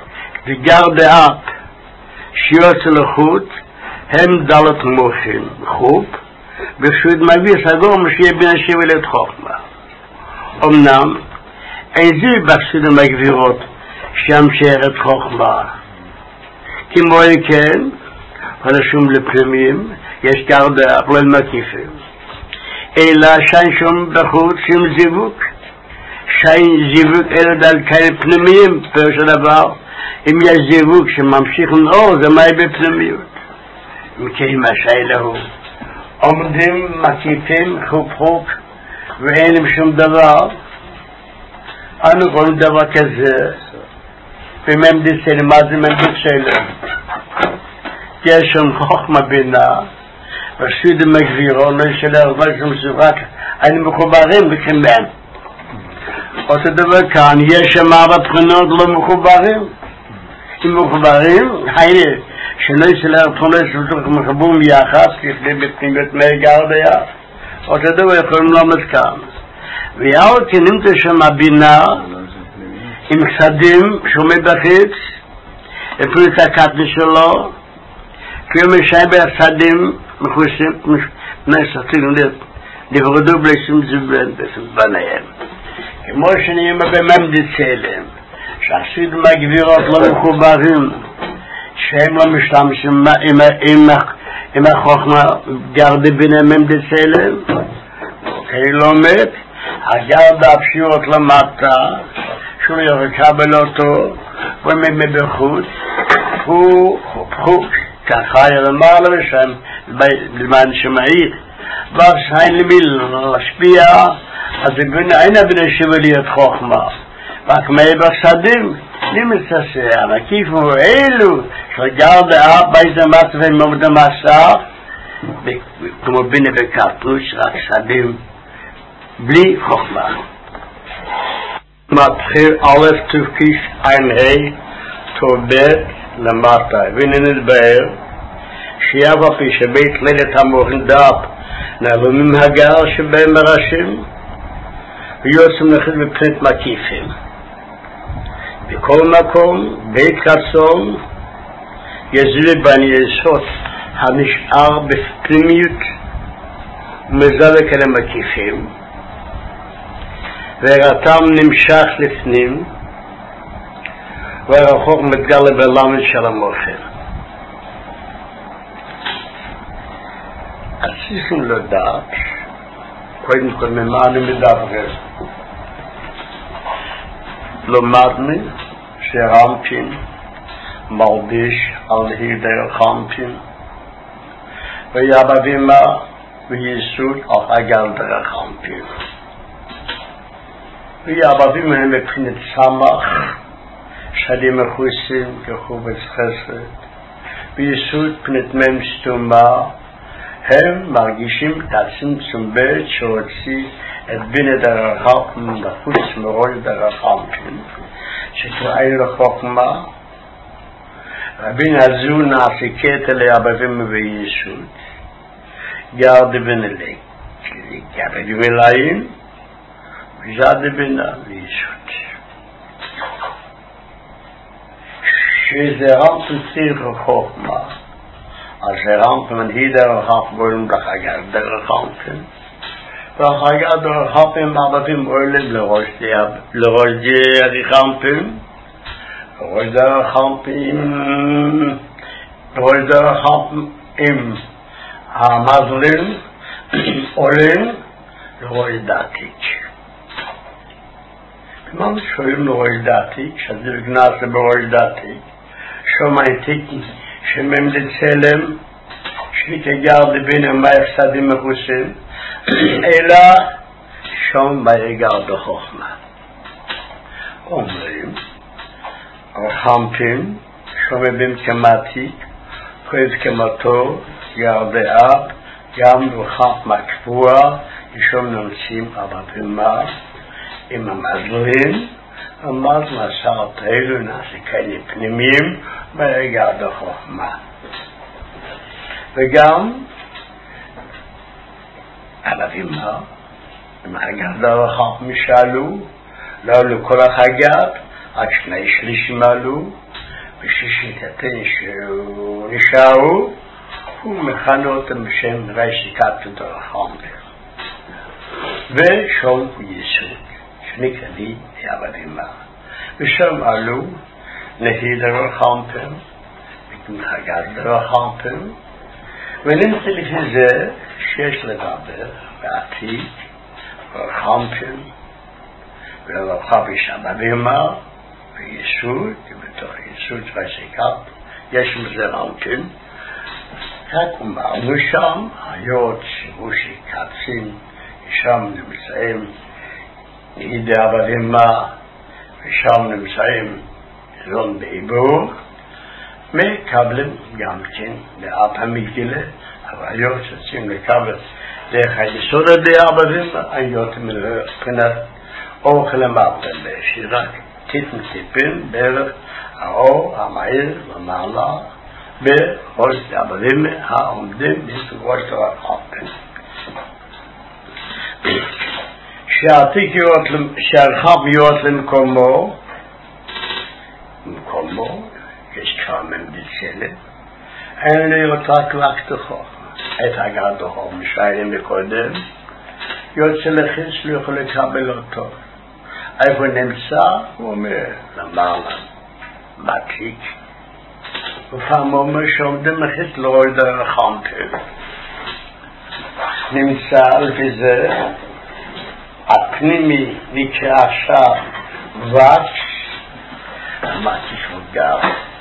וגרדעת שיוצא לחוט הם דלת מוחים חוב ושוד מביא סגור משיהיה בין השיבה לת חוכמה. אמנם אין זה בחסוד המגבירות שהמשארת חוכמה כמו כן הרשום לפנימיים יש גרדעת אבל מקיפים אלא שאין שום בחוץ שום זיווק שאין זיווק אלא דלקי פנימיים פירוש הדבר אם יש זיווג שממשיך לאור, זה מה בפנימיות. מכי מה שאלהו. עומדים, מקיפים, חוק, ואין להם שום דבר. אנו קוראים דבר כזה, בממדיסל, מה זה ממדיסל? יש שם חוכמה בינה, ושוד המגבירו, לא יש עליו משהו מסובק, אני מחוברים לכם בהם. אותו דבר כאן, יש שם ארבע בחינות לא מחוברים. אם מחוברים, היינה, שנוי של הרצונות שבתוך מחבום יחס, כפני בפנימיות מהגרדיה, אותו דבר יכולים לומד כאן. ויהו נמצא שם הבינה, עם חסדים, שומע בחיץ, הפריץ הקטני שלו, כאילו משאי בחסדים, מחוסים, נסתים נברדו בלשים בניהם. כמו שניים בממדיצלם, שהחסיד מהגבירות לא מחוברים, שהם לא משתמשים עם החוכמה גרדי ביניהם ממדיצלם, כאילו אומרת, הגרד הפשירות למטה, שהוא יקבל אותו, ומבחוץ, הוא ככה למעלה ושם, בזמן שמעיר, ואז אין למי להשפיע, אז bin einer bin shiveliat chokhma רק מהבחסדים נמצא המקיף ואלו שגרד באיזה מצב ומעמד המסע כמו בינה וקפוש רק שדים בלי חוכמה מתחיל א' תפקיש עין ה' תורבט למטה ונתבהר שיבא פי שבית לידת המורים דאפ נעלומים הגר שבהם מרשים ויוצאים נחד בפנית מקיפים בכל מקום בית רצון יזיל בני יסוד הנשאר בפנימיות ומזלק אל המקיפים והרתם נמשך לפנים והרחוק מתגלה בלמד של המוחר אז צריכים לדעת קודם כל ממה אני מדבר למדנו שרמפין מרגיש על הידר חמפין ויבבימה ויסוד על הגל דרך חמפין ויבבימה הם מבחינת סמך שדים מחוסים כחובץ חסד ויסוד פנת מם סתומה הם מרגישים את הצמצום בית שהוציא את בינה דרך חמפין בחוץ מרול דרך חמפין שקראי לחוכמה רבין הזו נעסיקת אלי אבבים ויסוד גרד בנלק גרד בלעים וזד בינה ויסוד שזה רמפן צריך לחוכמה אז רמפן מנהידר לחכבולם לחגר דרך חמפין והחגר דרך חמפין אבבים עולים לראש די חמפין ראש דרך חמפין עם המזלים עולים לראש דתיק במה שואלים לראש דתיק שזה גנס בראש דתיק שומעתיק שממד צלם שתגר לבין המפסדים מחוסים אלא שום ביגר בחוכמה אומרים חמפין שומעים כמעתיק פריד כמתו ירדאב גם בחמפ מקפוע ישום נמצאים אבבימה עם המזלים המזל עשר תאילו נעסיקני פנימיים ביגר בחוכמה וגם אבבימה עם הגר דרך חמפ משאלו לא לכל החגר עד שני שלישים עלו ושישית נשארו ומכנו אותם בשם רשיקת דרך חמפין ושום יסוד שנקרא לי אבבימה ושם עלו נהי דרך חמפין וחגת דרך חמפין ונמצא לפי זה שיש לדבר בעתיד חמפין ולרחב יש אבבימה ויסוד, ובתוך יסוד רשיקת יש מזה רמפין רק אמרנו שם היות שיבושי קצין שם נמצאים נהידי אבבימה ושם נמצאים זון בעיבור מקבלים גם כן לאב המגילה אבל היות שצריכים לקבל דרך היסוד עדי אבבימה היות מבחינת אוכל המאפן שרק טיפין בערך האור המהיר למעלה בראש אבבימה העומדים בסביבות דרך חמפין שהרחב יורד למקומו יש כמה בצלם אין להיות רק לקתוכו את הגרדוכו משיילים מקודם יוצא לכיס לא יכול לקבל אותו איפה נמצא? הוא אומר למעלה מתיק ופעם אומר שעומדים לכיס לא רואה דרך חמפין נמצא לפי זה הפנימי נקרא שם ות המתיק מוגר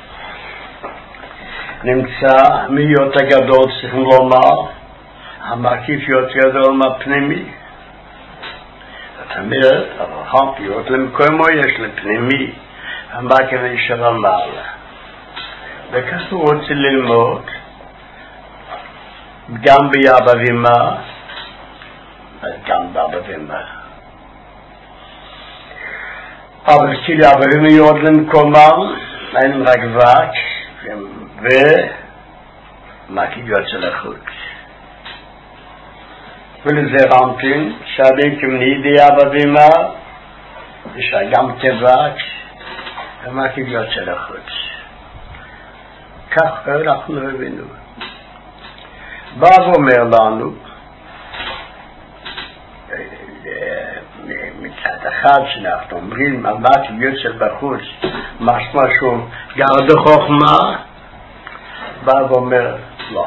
נמצא מיות הגדול צריכים לומר המקיף יותר גדול מהפנימי זאת אומרת, הרחמיות למקומו יש לפנימי, מה כדי שרמל. וכך הוא רוצה ללמוד, גם ביאבא ואמא, גם באבא ואמא. אבל כאילו אבא ואמא יורד למקומם, אין רק וק, ומקים יוצא לחוץ. ולזה רמפין, שעדים כמנידי אבא ואמא, ושגם כבק, ומקים יוצא לחוץ. כך אנחנו הבינו. בא ואומר לנו, מצד אחד שאנחנו אומרים, מבט יוצא בחוץ, משמע שהוא גר בחוכמה, בא ואומר, לא.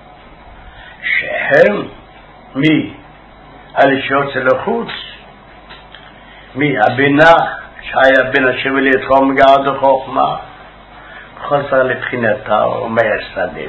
שהם, מי? אלה שיוצא לחוץ, מי? הבינה, שהיה בינה שבלי תחום גר בחוכמה, חוסר לבחינתה ומאיר שדים.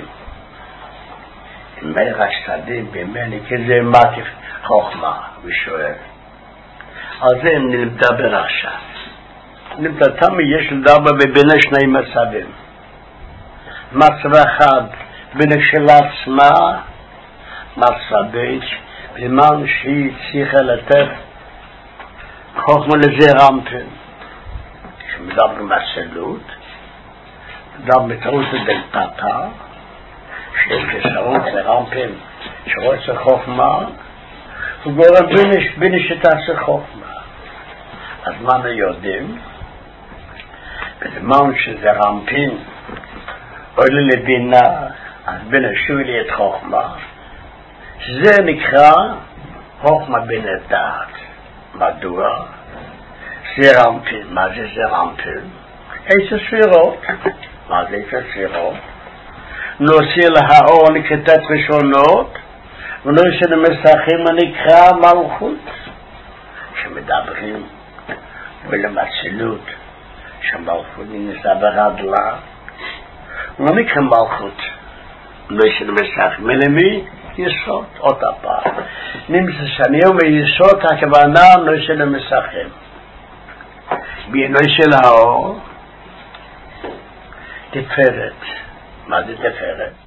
מאיר השדים במני כזה מקיף חוכמה ושואל. על זה נדבר עכשיו. נדבר תמיד יש לדבר בבינה שני מצבים. מצב אחד בינה של עצמה, מצב בית, בזמן שהיא צריכה לתת חוכמה לזה רמפין. כשמדברים בסלות, מדברים בתרות דלתתה, שיש כשרות לרמפין שרוצה חוכמה, הוא גורם בינה שתעשה חוכמה. אז מה אנחנו יודעים? בזמן שזה רמפין עולה לבינה, אז בינה שוב לי את חוכמה, זה נקרא חוכמה בינה דעת. מדוע? זה רמפין. מה זה רמפין? איזה ספירות. מה זה איזה ספירות? נושא להאור נקטת ראשונות, ונושא למסכים הנקרא מלכות. שמדברים ולמצלות, שמלכות ננסה ברדלה, לא נקרא מלכות. נושא למסכים, מלמי? יסוד, אותה פעם. נמצא שאני אומר יסוד, הכוונה נושא למסכים. בנושא להאור, תפארת. מה זה תפארת?